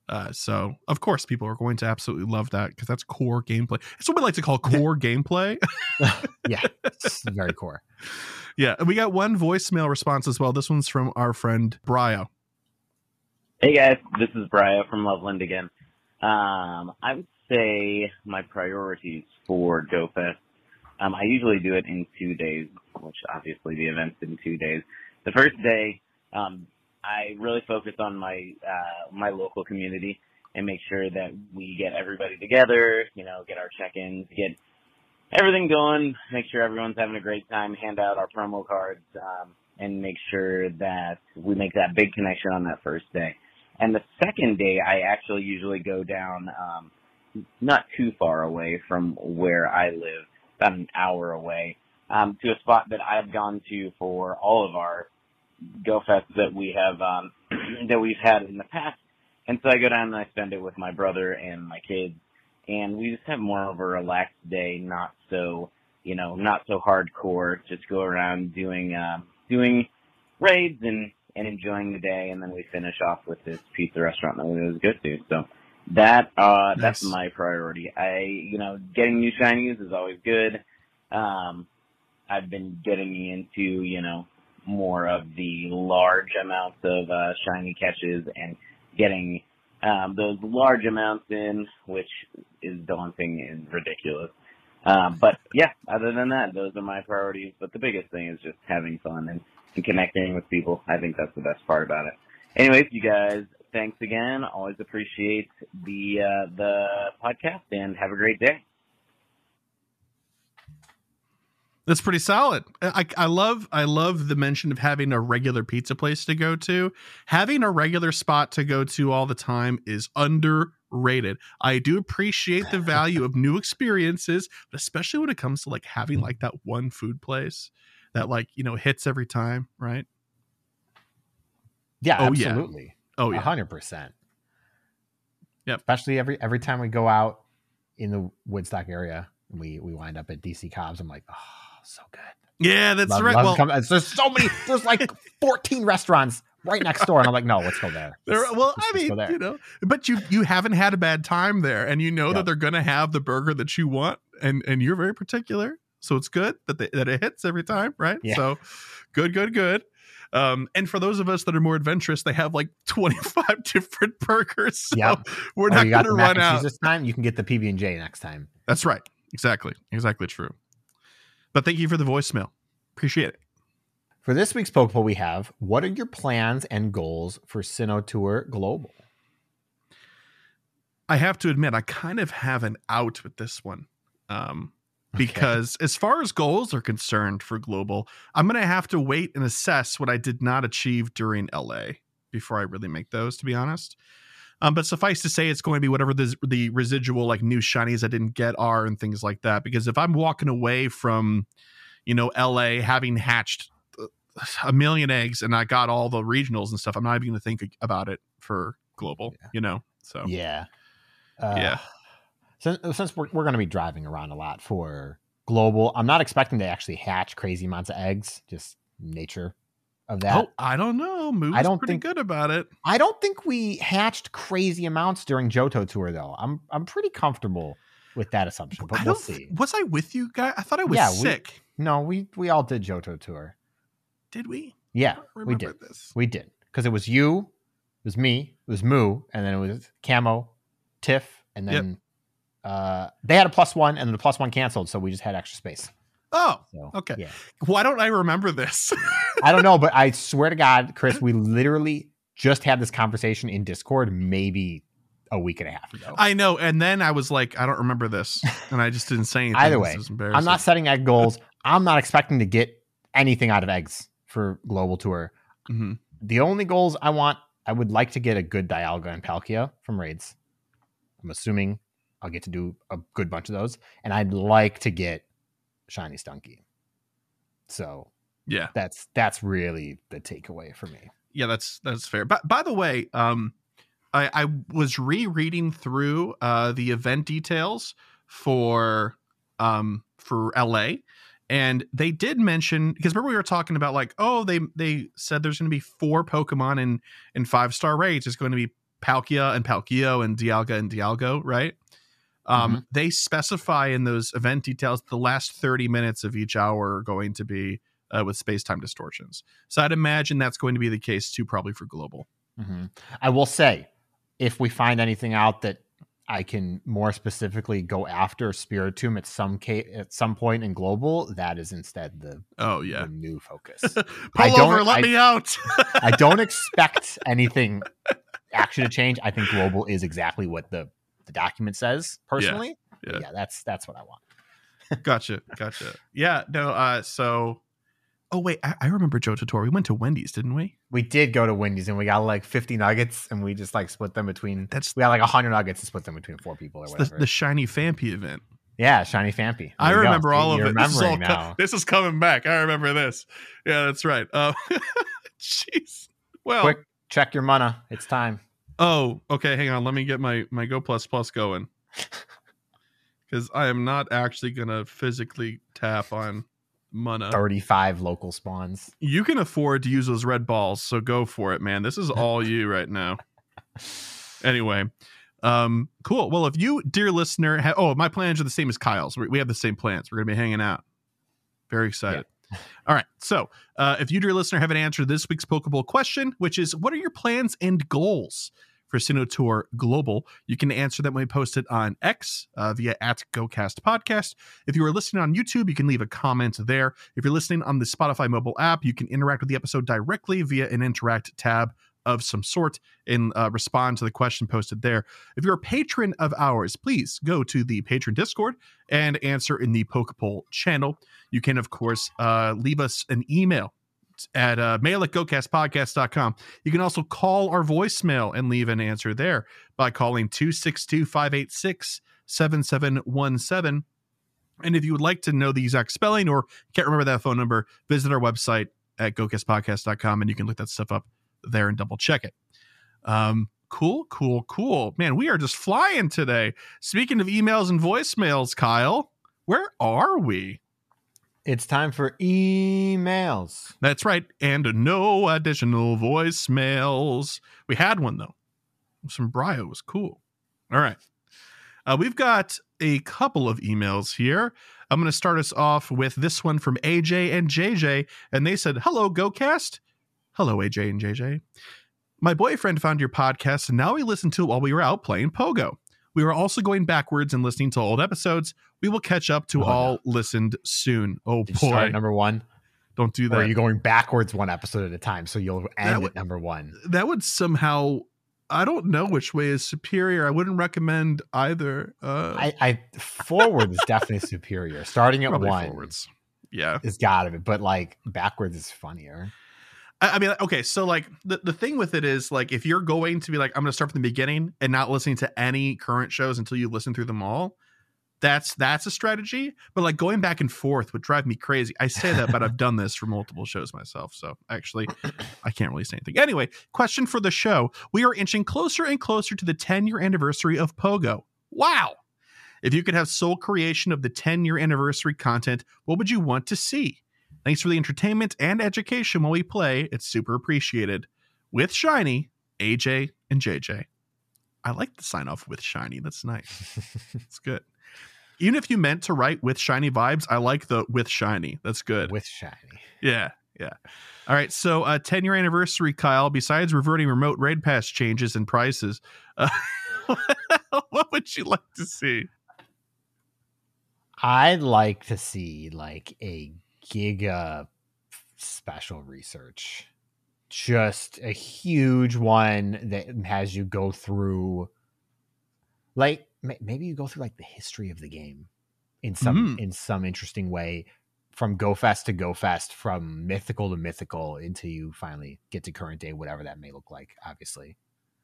Uh, so of course people are going to absolutely love that because that's core gameplay. It's what we like to call core gameplay. Yeah, it's very core. Yeah, and we got one voicemail response as well. This one's from our friend Brio. Hey guys, this is Brio from Loveland again. Um, I would say my priorities for GoFest. Um, I usually do it in two days, which obviously the event's in two days. The first day, um, I really focus on my uh, my local community and make sure that we get everybody together, you know, get our check-ins, get everything going, make sure everyone's having a great time, hand out our promo cards, um, and make sure that we make that big connection on that first day. And the second day, I actually usually go down um, not too far away from where I live, about an hour away, um, to a spot that I've gone to for all of our GoFest that we have um, that we've had in the past, and so I go down and I spend it with my brother and my kids, and we just have more of a relaxed day, not so you know, not so hardcore. Just go around doing um, doing raids and and enjoying the day, and then we finish off with this pizza restaurant that we always go to. So that uh, Nice. that's my priority. I you know, getting new shinies is always good. Um, I've been getting into you know. more of the large amounts of uh, shiny catches and getting um, those large amounts in, which is daunting and ridiculous. Um, but yeah, other than that, those are my priorities. But the biggest thing is just having fun and, and connecting with people. I think that's the best part about it. Anyways, you guys, thanks again. Always appreciate the uh, the podcast, and have a great day. That's pretty solid. I, I love I love the mention of having a regular pizza place to go to. Having a regular spot to go to all the time is underrated. I do appreciate the value of new experiences, but especially when it comes to like having like that one food place that like, you know, hits every time, right? Yeah, Oh, absolutely. yeah. Oh A yeah. hundred percent. Yep. Especially every every time we go out in the Woodstock area, and we we wind up at D C Cobb's. I'm like, oh, so good. Yeah, that's Love- right. love Well, come- there's so many. There's like fourteen restaurants right next door, and I'm like, no, let's go there. There, Let's- well, let's I just mean, go there. you know, but you you haven't had a bad time there, and you know Yeah. that they're going to have the burger that you want, and and you're very particular, so it's good that they, that it hits every time, right? Yeah. So, good, good, good. Um, and for those of us that are more adventurous, they have like twenty-five different burgers, so Yep. we're Oh, not you got going to the mac run and cheese out. this time. You can get the P B and J next time. That's right, exactly, exactly true. But thank you for the voicemail, appreciate it. For this week's Poke Poll, we have: what are your plans and goals for Sinnoh Tour Global? I have to admit, I kind of have an out with this one. Um, because as far as goals are concerned for global, I'm going to have to wait and assess what I did not achieve during L A before I really make those, to be honest. Um, but suffice to say, it's going to be whatever the, the residual like new shinies I didn't get are and things like that. Because if I'm walking away from, you know, L A having hatched a million eggs and I got all the regionals and stuff, I'm not even going to think about it for global, Yeah. you know? So Yeah. Uh, Yeah. Since, since we're, we're going to be driving around a lot for global, I'm not expecting to actually hatch crazy amounts of eggs. Just nature of that. Oh, I don't know. Moo's I don't pretty think- good about it. I don't think we hatched crazy amounts during Johto Tour, though. I'm I'm pretty comfortable with that assumption, but I we'll don't. see. Was I with you guys? I thought I was Yeah, we- sick. No, we we all did Johto Tour. Did we? Yeah, I don't we remember did. this. We did because it was you, it was me, it was Moo, and then it was Camo, Tiff, and then uh, they had a plus one, and then the plus one canceled, so we just had extra space. Oh, So, okay. Yeah. Why don't I remember this? I don't know, but I swear to God, Chris, we literally just had this conversation in Discord maybe a week and a half ago. I know. And then I was like, I don't remember this, and I just didn't say anything. Either This way, is embarrassing. I'm not setting egg goals. I'm not expecting to get anything out of eggs for Global Tour. Mhm. The only goals I want, I would like to get a good Dialga and Palkia from raids. I'm assuming I'll get to do a good bunch of those. And I'd like to get Shiny Stunky. So Yeah, that's that's really the takeaway for me. yeah, that's that's fair. But by the way, um, I, I was rereading through uh the event details for um for L A. And they did mention, because remember we were talking about like, oh, they they said there's going to be four Pokemon in in five star raids. There's going to be Palkia and Palkio and Dialga and Dialgo, right? Um, Mhm. They specify in those event details the last thirty minutes of each hour are going to be uh, with space-time distortions. So I'd imagine that's going to be the case too, probably for global. Mm-hmm. I will say, if we find anything out that I can more specifically go after Spiritomb at some ca- at some point in global, that is instead the, Oh yeah, the new focus. pull I don't- over, let I- me out. I don't expect anything actually to change. I think global is exactly what the, the document says. Personally, yeah. yeah, that's that's what I want. Gotcha, gotcha. Yeah, no. Uh, so, oh wait, I, I remember Joe Totoro. We went to Wendy's, didn't we? We did go to Wendy's and we got like fifty nuggets and we just like split them between. That's We got like one hundred nuggets and split them between four people or the, whatever. the shiny Fampy event. yeah, Shiny Fampy. I There you go. remember See, all of you're it. This is, all remembering co- now. this is coming back. I remember this. Yeah, that's right. Uh, jeez. Well, Quick, check your mana. It's time. oh, okay. Hang on. Let me get my my Go Plus Plus going because I am not actually gonna physically tap on mana. thirty-five local spawns. You can afford to use those red balls, so go for it, man. This is all you right now. Anyway, um, cool. Well, if you, dear listener, ha- oh, my plans are the same as Kyle's. We, we have the same plans. We're gonna be hanging out. Very excited. All right. So, uh, if you, dear listener, have an answer to this week's Pokeball question, which is, what are your plans and goals for Sinnoh Tour Global? You can answer that when we post it on X uh, via at GoCast Podcast. If you are listening on YouTube, you can leave a comment there. If you're listening on the Spotify mobile app, you can interact with the episode directly via an interact tab of some sort and uh, respond to the question posted there. If you're a patron of ours, please go to the patron Discord and answer in the Pokepoll channel. You can, of course, uh, leave us an email at uh, mail at gocastpodcast dot com. You can also call our voicemail and leave an answer there by calling two six two, five eight six, seven seven one seven. And if you would like to know the exact spelling or can't remember that phone number, visit our website at gocastpodcast dot com and you can look that stuff up there and double check it. Um, cool, cool, cool. Man, we are just flying today. Speaking of emails and voicemails, Kyle, where are we? It's time for emails. That's right. And no additional voicemails. We had one, though. Some Brio was cool. All right. Uh, we've got a couple of emails here. I'm going to start us off with this one from A J and J J. And they said, hello, GoCast. Hello, A J and J J. My boyfriend found your podcast, and now we listen to it while we were out playing Pogo. We were also going backwards and listening to old episodes. We will catch up to Oh, all no. listened soon. Oh, Did you start boy. at number one? Don't do Or that. are you going backwards one episode at a time? So you'll end would- at number one. that would somehow, I don't know which way is superior. I wouldn't recommend either. Uh, I, I forward is definitely superior. Starting at probably one forwards. Yeah. is gotta be, but like backwards is funnier. I, I mean, okay. So like the, the thing with it is like, if you're going to be like, I'm going to start from the beginning and not listening to any current shows until you listen through them all, that's, that's a strategy. But like going back and forth would drive me crazy. I say that, but I've done this for multiple shows myself. So actually I can't really say anything. Anyway, question for the show. We are inching closer and closer to the ten year anniversary of Pogo. Wow. If you could have sole creation of the ten year anniversary content, what would you want to see? Thanks for the entertainment and education while we play. It's super appreciated. With Shiny, A J and J J. I like the sign off with Shiny. That's nice. It's good. Even if you meant to write with Shiny vibes, I like the with Shiny. That's good. With Shiny. Yeah, yeah. All right, so uh, ten year anniversary, Kyle. Besides reverting remote raid pass changes and prices, uh, what would you like to see? I'd like to see like a giga special research, just a huge one that has you go through, like m- maybe you go through like the history of the game in some Mm. in some interesting way, from GoFest to GoFest, from mythical to mythical, until you finally get to current day, whatever that may look like, obviously.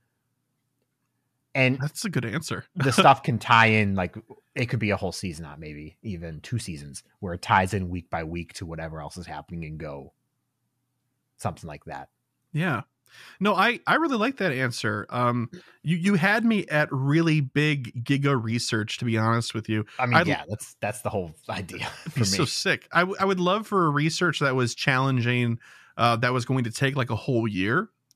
And That's a good answer. the stuff can tie in, like it could be a whole season, not maybe even two seasons, where it ties in week by week to whatever else is happening in Go. Something like that. Yeah. No, I, I really like that answer. Um, you, you had me at really big giga research, to be honest with you. I mean, I'd- yeah, that's that's the whole idea It'd for be me. so sick. I, w- I would love for a research that was challenging, uh, that was going to take like a whole year,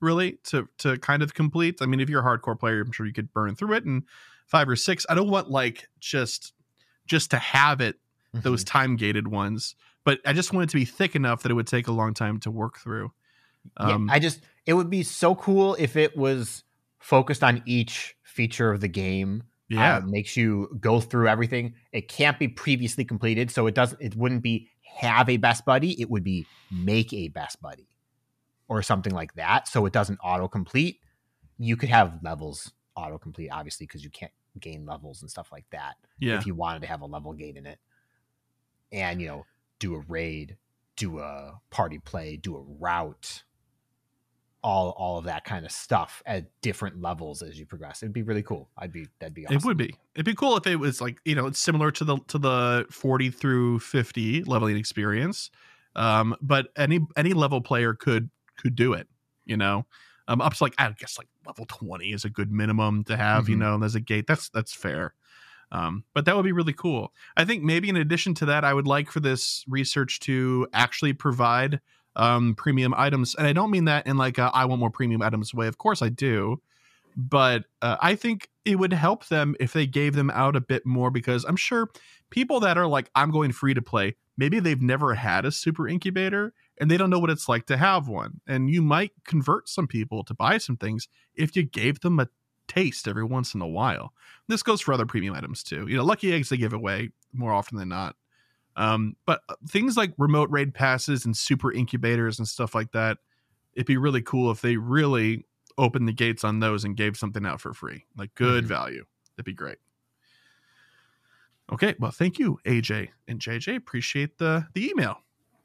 really to to kind of complete. I mean, if you're a hardcore player, I'm sure you could burn through it in five or six. I don't want like just just to have it, mm-hmm. those time gated ones, but I just want it to be thick enough that it would take a long time to work through. Um, yeah, I just it would be so cool if it was focused on each feature of the game. Yeah, uh, makes you go through everything. It can't be previously completed, so it doesn't. It wouldn't be have a best buddy. It would be make a best buddy or something like that. So it doesn't auto complete. You could have levels auto complete, obviously, because you can't gain levels and stuff like that. Yeah, if you wanted to have a level gate in it, and you know, do a raid, do a party play, do a route. all all of that kind of stuff at different levels as you progress. It'd be really cool. I'd be that'd be awesome. It would be. It'd be cool if it was like, you know, it's similar to the to the forty through fifty leveling experience. Um, but any any level player could could do it, you know. Um, up to like I guess like level twenty is a good minimum to have, mm-hmm. you know, there's a gate. That's that's fair. Um, but that would be really cool. I think maybe in addition to that, I would like for this research to actually provide um premium items, and I don't mean that in like a, I want more premium items way. Of course I do, but uh, I think it would help them if they gave them out a bit more, because I'm sure people that are like, I'm going free to play, maybe they've never had a super incubator and they don't know what it's like to have one, and you might convert some people to buy some things if you gave them a taste every once in a while. This goes for other premium items too. You know, lucky eggs they give away more often than not. Um, but things like remote raid passes and super incubators and stuff like that, it'd be really cool if they really opened the gates on those and gave something out for free, like good mm-hmm. value. That'd be great. Okay. Well, thank you, A J and J J. Appreciate the, the email.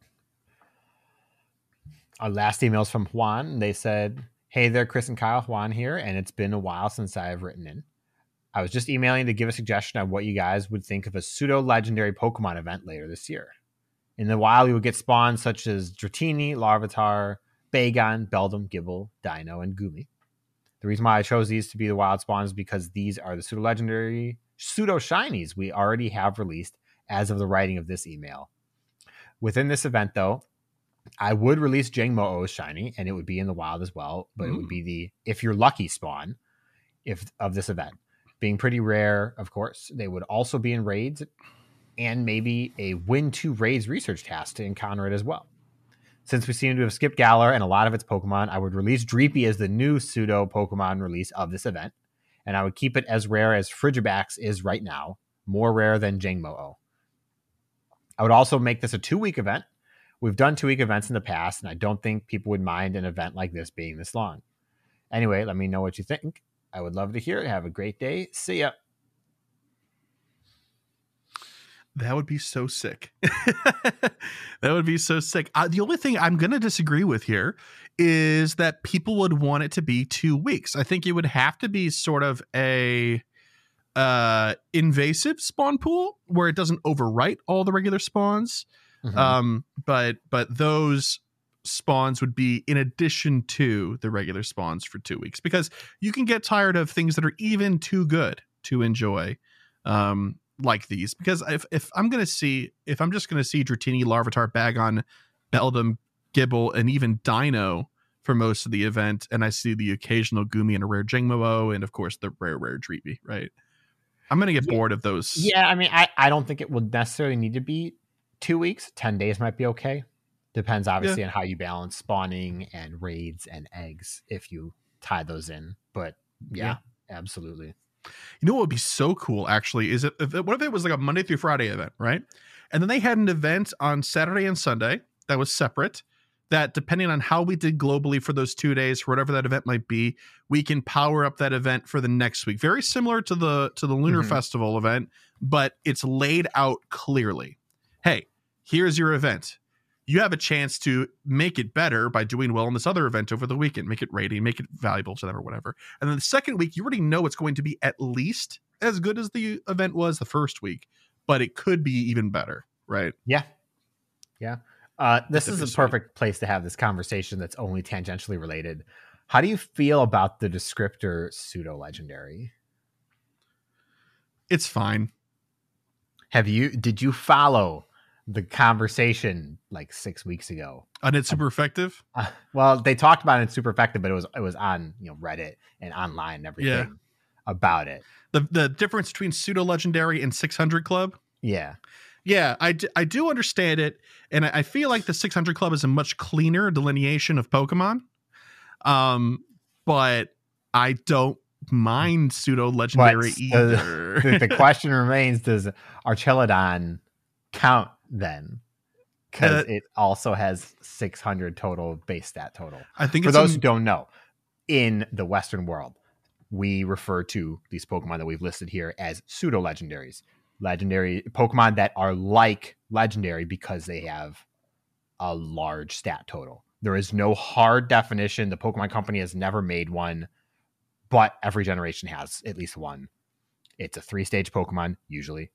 Our last email is from Juan. They said, hey there, Chris and Kyle, Juan here. And it's been a while since I've written in. I was just emailing to give a suggestion on what you guys would think of a pseudo-legendary Pokemon event later this year. In the wild, you would get spawns such as Dratini, Larvitar, Bagon, Beldum, Gible, Dino, and Goomy. The reason why I chose these to be the wild spawns is because these are the pseudo-legendary pseudo-shinies we already have released as of the writing of this email. Within this event, though, I would release Jangmo-O's shiny, and it would be in the wild as well, but Ooh. It would be the if you're lucky spawn if of this event. Being pretty rare, of course. They would also be in raids and maybe a win two raids research task to encounter it as well. Since we seem to have skipped Galar and a lot of its Pokemon, I would release Dreepy as the new pseudo Pokemon release of this event, and I would keep it as rare as Frigibax is right now, more rare than Jangmo-O. I would also make this a two-week event. We've done two-week events in the past, and I don't think people would mind an event like this being this long. Anyway, let me know what you think. I would love to hear it. Have a great day. See ya. That would be so sick. That would be so sick. Uh, the only thing I'm going to disagree with here is that people would want it to be two weeks. I think it would have to be sort of a uh, invasive spawn pool where it doesn't overwrite all the regular spawns. Mm-hmm. Um, but but those spawns would be in addition to the regular spawns for two weeks, because you can get tired of things that are even too good to enjoy, um, like these. Because if, if I'm going to see, if I'm just going to see Dratini, Larvitar, Bagon, Beldum, Gible, and even Dino for most of the event, and I see the occasional Goomy and a rare Jangmo-O, and of course the rare, rare Dreepy, right? I'm going to get yeah. bored of those. Yeah, I mean, I, I don't think it would necessarily need to be two weeks. ten days might be okay. Depends obviously yeah. on how you balance spawning and raids and eggs if you tie those in. But yeah, yeah. absolutely. You know what would be so cool actually is if, if what if it was like a Monday through Friday event, right? And then they had an event on Saturday and Sunday that was separate, that depending on how we did globally for those two days, for whatever that event might be, we can power up that event for the next week. Very similar to the to the Lunar mm-hmm. Festival event, but it's laid out clearly. Hey, here's your event. You have a chance to make it better by doing well in this other event over the weekend. Make it rating, make it valuable to them or whatever. And then the second week, you already know it's going to be at least as good as the event was the first week, but it could be even better, right? Yeah. Yeah. Uh, this That's is a perfect place to have this conversation that's only tangentially related. How do you feel about the descriptor pseudo-legendary? It's fine. Have you, did you follow the conversation like six weeks ago. And it's super effective. Uh, well, they talked about it in Super Effective, but it was it was on you know Reddit and online and everything Yeah. about it. The the difference between pseudo legendary and six hundred club. Yeah, Yeah, I, d- I do understand it, and I I feel like the six hundred club is a much cleaner delineation of Pokemon. Um, but I don't mind pseudo legendary But either. the, the question remains: does Archelodon count then? Because Uh, it also has six hundred total base stat total. I think For it's those a- who don't know, in the Western world, we refer to these Pokemon that we've listed here as pseudo legendaries. Legendary Pokemon that are like legendary because they have a large stat total. There is no hard definition. The Pokemon Company has never made one, but every generation has at least one. It's a three-stage Pokemon, usually.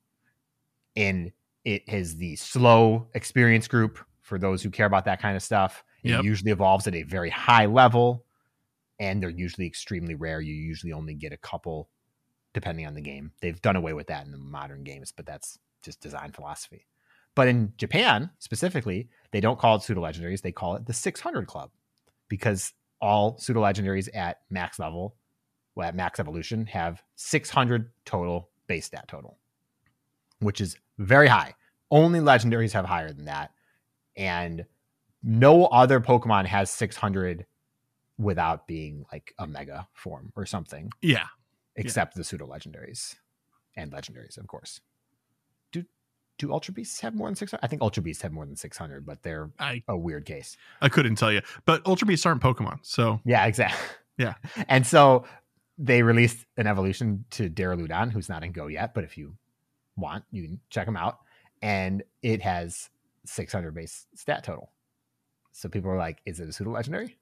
And it is the slow experience group for those who care about that kind of stuff. It Yep. usually evolves at a very high level, and they're usually extremely rare. You usually only get a couple depending on the game. They've done away with that in the modern games, but that's just design philosophy. But in Japan, specifically, they don't call it pseudo-legendaries. They call it the six hundred Club because all pseudo-legendaries at max level, well, at max evolution, have six hundred total base stat total, which is very high. Only legendaries have higher than that. And no other Pokemon has six hundred without being like a mega form or something. yeah. Except the pseudo legendaries and legendaries, of course. Do do Ultra Beasts have more than six hundred? I think Ultra Beasts have more than six hundred, but they're I a weird case. I couldn't tell you, but Ultra Beasts aren't Pokemon, so Yeah, exactly. Yeah. And so they released an evolution to Daraludon, who's not in Go yet, but if you want, you can check them out. And it has six hundred base stat total. So people are like, is it a pseudo legendary?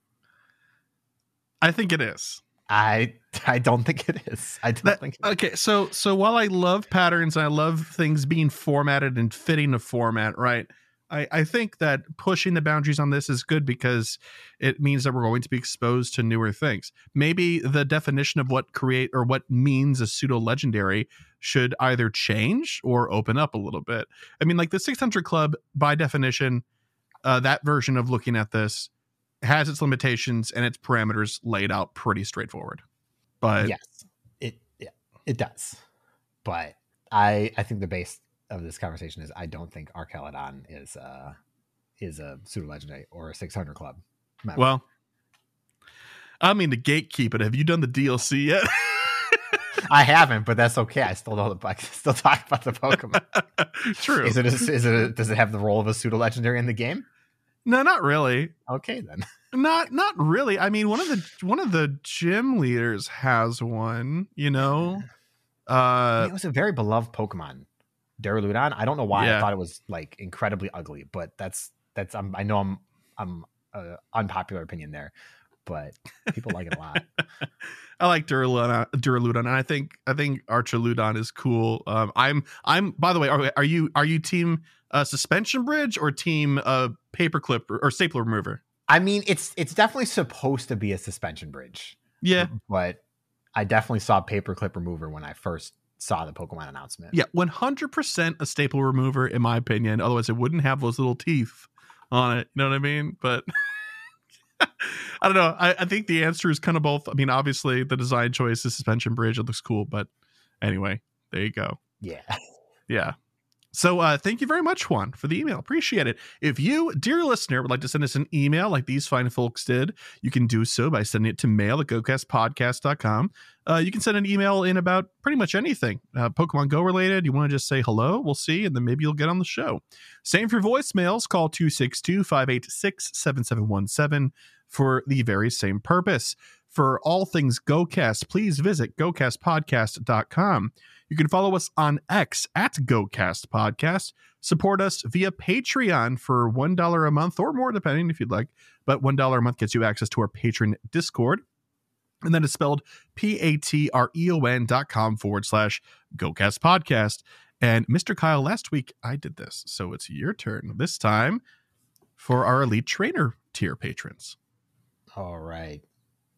I think it is. I I don't think it is. I don't That- think it is. Okay, so so while I love patterns, I love things being formatted and fitting a format, right? I, I think that pushing the boundaries on this is good because it means that we're going to be exposed to newer things. Maybe the definition of what create or what means a pseudo legendary should either change or open up a little bit. I mean, like the six hundred Club, by definition, uh, that version of looking at this has its limitations and its parameters laid out pretty straightforward. But Yes, it yeah, it does. But I I think the base of this conversation is I don't think Archelodon is uh is a pseudo legendary or a six hundred Club. member. well, I mean to gatekeep it. Have you done the D L C yet? I haven't, but that's okay. I still know the I can still talk about the Pokemon. True. Is it a, is it a, does it have the role of a pseudo legendary in the game? No, not really. Okay then. Not not really. I mean, one of the one of the gym leaders has one, you know. Uh it was a very beloved Pokemon, Daraludon. I don't know why Yeah. I thought it was like incredibly ugly, but that's that's I'm, I know I'm I'm uh, unpopular opinion there, but people like it a lot. I like Duraludon, Duraludon, and I think I think Archeludon is cool. Um, I'm I'm by the way, are, are you are you team uh, suspension bridge or team uh, paperclip or, or stapler remover? I mean, it's it's definitely supposed to be a suspension bridge. Yeah, But I definitely saw paperclip remover when I first saw the Pokemon announcement. yeah, one hundred percent a staple remover in my opinion. Otherwise, it wouldn't have those little teeth on it. You know what I mean? But I don't know. I, I think the answer is kind of both. I mean, obviously, the design choice is suspension bridge. It looks cool, but anyway, there you go. Yeah. Yeah. So uh, thank you very much, Juan, for the email. Appreciate it. If you, dear listener, would like to send us an email like these fine folks did, you can do so by sending it to mail at go cast podcast dot com. Uh, you can send an email in about pretty much anything. Uh, Pokemon Go related. You want to just say hello? We'll see, and then maybe you'll get on the show. Same for voicemails. Call two six two, five eight six, seven seven one seven for the very same purpose. For all things GoCast, please visit go cast podcast dot com. You can follow us on X at GoCast Podcast. Support us via Patreon for one dollar a month or more, depending if you'd like. But one dollar a month gets you access to our patron Discord. And then it's spelled P-A-T-R-E-O-N dot com forward slash GoCast Podcast. And Mister Kyle, last week I did this. So it's your turn this time for our Elite Trainer tier patrons. All right.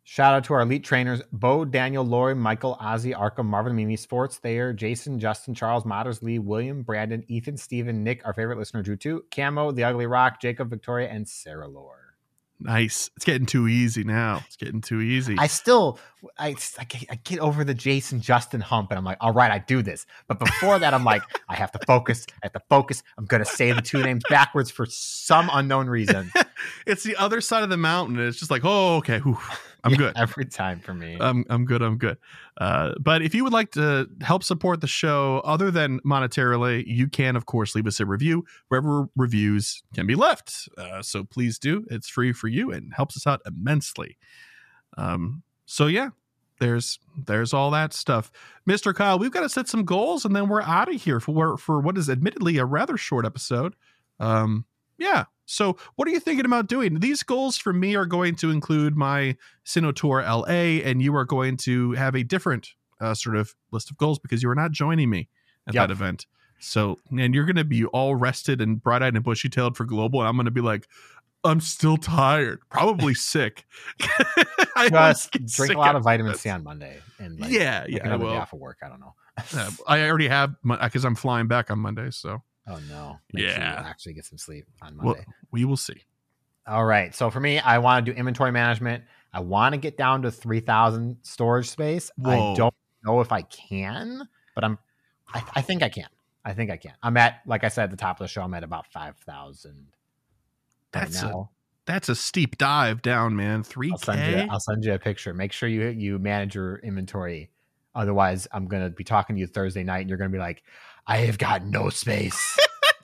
Shout out to our elite trainers, Bo, Daniel, Lori, Michael, Ozzy, Arkham, Marvin, Mimi, Sports, Thayer, Jason, Justin, Charles, Motters, Lee, William, Brandon, Ethan, Steven, Nick, our favorite listener, Drew too, Camo, The Ugly Rock, Jacob, Victoria, and Sarah Lore. Nice. It's getting too easy now. It's getting too easy. I still, I, I, get, I get over the Jason Justin hump, and I'm like, all right, I do this. But before that, I'm like, I have to focus. I have to focus. I'm going to say the two names backwards for some unknown reason. It's the other side of the mountain. It's just like, oh, okay. Whew. I'm Yeah, good. every time for me. I'm I'm good. I'm good. Uh, but if you would like to help support the show other than monetarily, you can, of course, leave us a review wherever reviews can be left. Uh, so please do. It's free for you and helps us out immensely. Um, so, yeah, there's there's all that stuff. Mister Kyle, we've got to set some goals and then we're out of here for, for what is admittedly a rather short episode. Um, yeah. So what are you thinking about doing? These goals for me are going to include my Sinnoh Tour L A, and you are going to have a different uh, sort of list of goals because you are not joining me at Yep. that event. So, and you're going to be all rested and bright-eyed and bushy-tailed for global, and I'm going to be like, I'm still tired, probably sick. I always Just get drink sick a lot of after vitamin this. C on Monday. And like, Yeah, like yeah, I another day will. off of work. I don't know. Uh, I already have because I'm flying back on Monday, so Oh no. Make sure you Yeah. actually get some sleep on well, Monday. we will see. All right. So for me, I want to do inventory management. I want to get down to three thousand storage space. Whoa. I don't know if I can, but I'm, I, I think I can. I think I can. I'm at, like I said at the top of the show, I'm at about five thousand right That's a now. that's a steep dive down, man. three I'll send you, K. I'll send you a picture. Make sure you, you manage your inventory. Otherwise, I'm going to be talking to you Thursday night and you're going to be like, I have got no space.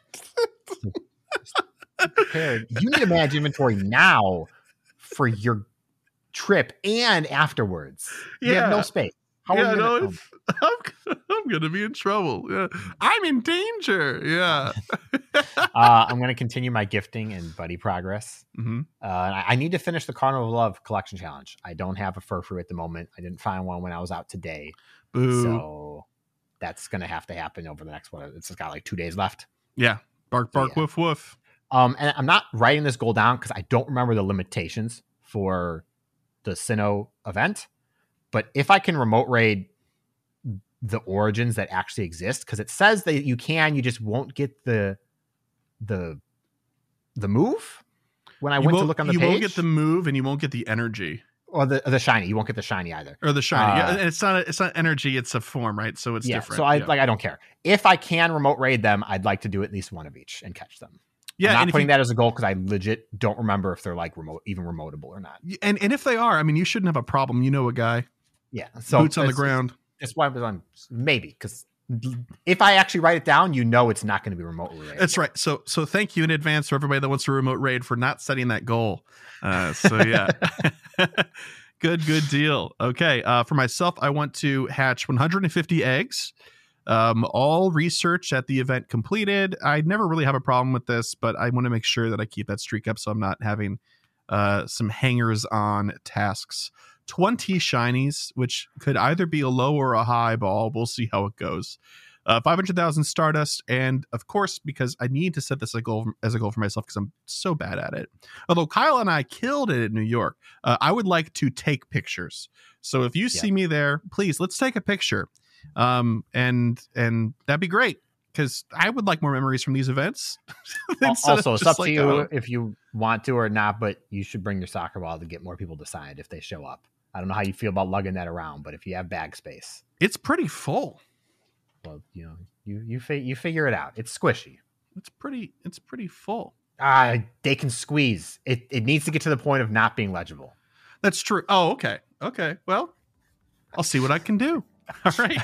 Prepared. You need to manage inventory now for your trip and afterwards. You have no Yeah. space. How Yeah, are you no, gonna, it's, I'm, I'm gonna be in trouble. Yeah, I'm in danger. Yeah. uh, I'm going to continue my gifting and buddy progress. Mhm. Uh, I, I need to finish the Carnival of Love collection challenge. I don't have a furfrou at the moment. I didn't find one when I was out today. Boo. So that's going to have to happen over the next one. It's got like two days left. Yeah. Bark, bark, Yeah. woof, woof. Um, and I'm not writing this goal down because I don't remember the limitations for the Sinnoh event. But if I can remote raid the origins that actually exist, because it says that you can, you just won't get the the the move. When I You went to won't- look on the you page, won't get the move and you won't get the energy or the the shiny. You won't get the shiny either. or the shiny. Uh, yeah, and it's not a, it's not energy. It's a form, right? So it's yeah. different. So I yeah. like I don't care if I can remote raid them. I'd like to do at least one of each and catch them. yeah, I'm not and if putting you, that as a goal because I legit don't remember if they're like remote, even remotable or not. and and if they are, I mean, you shouldn't have a problem. You know, a guy Yeah. So boots on the it's- ground. That's why I was on maybe because if I actually write it down, you know it's not going to be remotely rated. That's right. So so thank you in advance for everybody that wants to remote raid for not setting that goal. Uh, so yeah. Good, good deal. Okay. Uh, for myself, I want to hatch one hundred fifty eggs. Um, all research at the event completed. I never really have a problem with this, but I want to make sure that I keep that streak up so I'm not having uh, some hangers on tasks. twenty shinies, which could either be a low or a high ball. We'll see how it goes. Uh, five hundred thousand Stardust, and of course, because I need to set this as a goal as a goal for myself because I'm so bad at it. Although Kyle and I killed it in New York, uh, I would like to take pictures. So if you see me there, please let's take a picture, um, and and that'd be great because I would like more memories from these events. Instead of Also, it's just up to like, you oh, if you want to or not, but you should bring your soccer ball to get more people to sign if they show up. I don't know how you feel about lugging that around, but if you have bag space, it's pretty full. well, you know, you you fi- you figure it out. It's squishy. It's pretty. It's pretty full. Ah, they can squeeze. It it needs to get to the point of not being legible. That's true. Oh, okay. Okay. Well, I'll see what I can do. All right.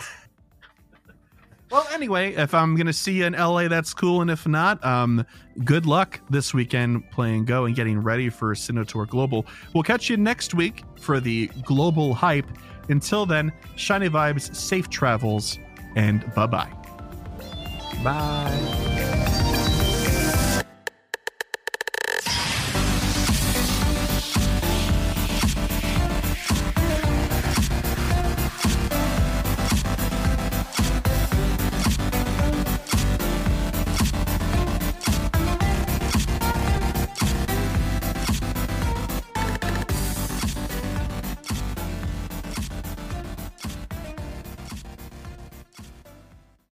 Well, anyway, if I'm going to see you in L A, that's cool. And if not, um, good luck this weekend playing Go and getting ready for Sinnoh Tour Global. We'll catch you next week for the global hype. Until then, shiny vibes, safe travels, and bye-bye. Bye.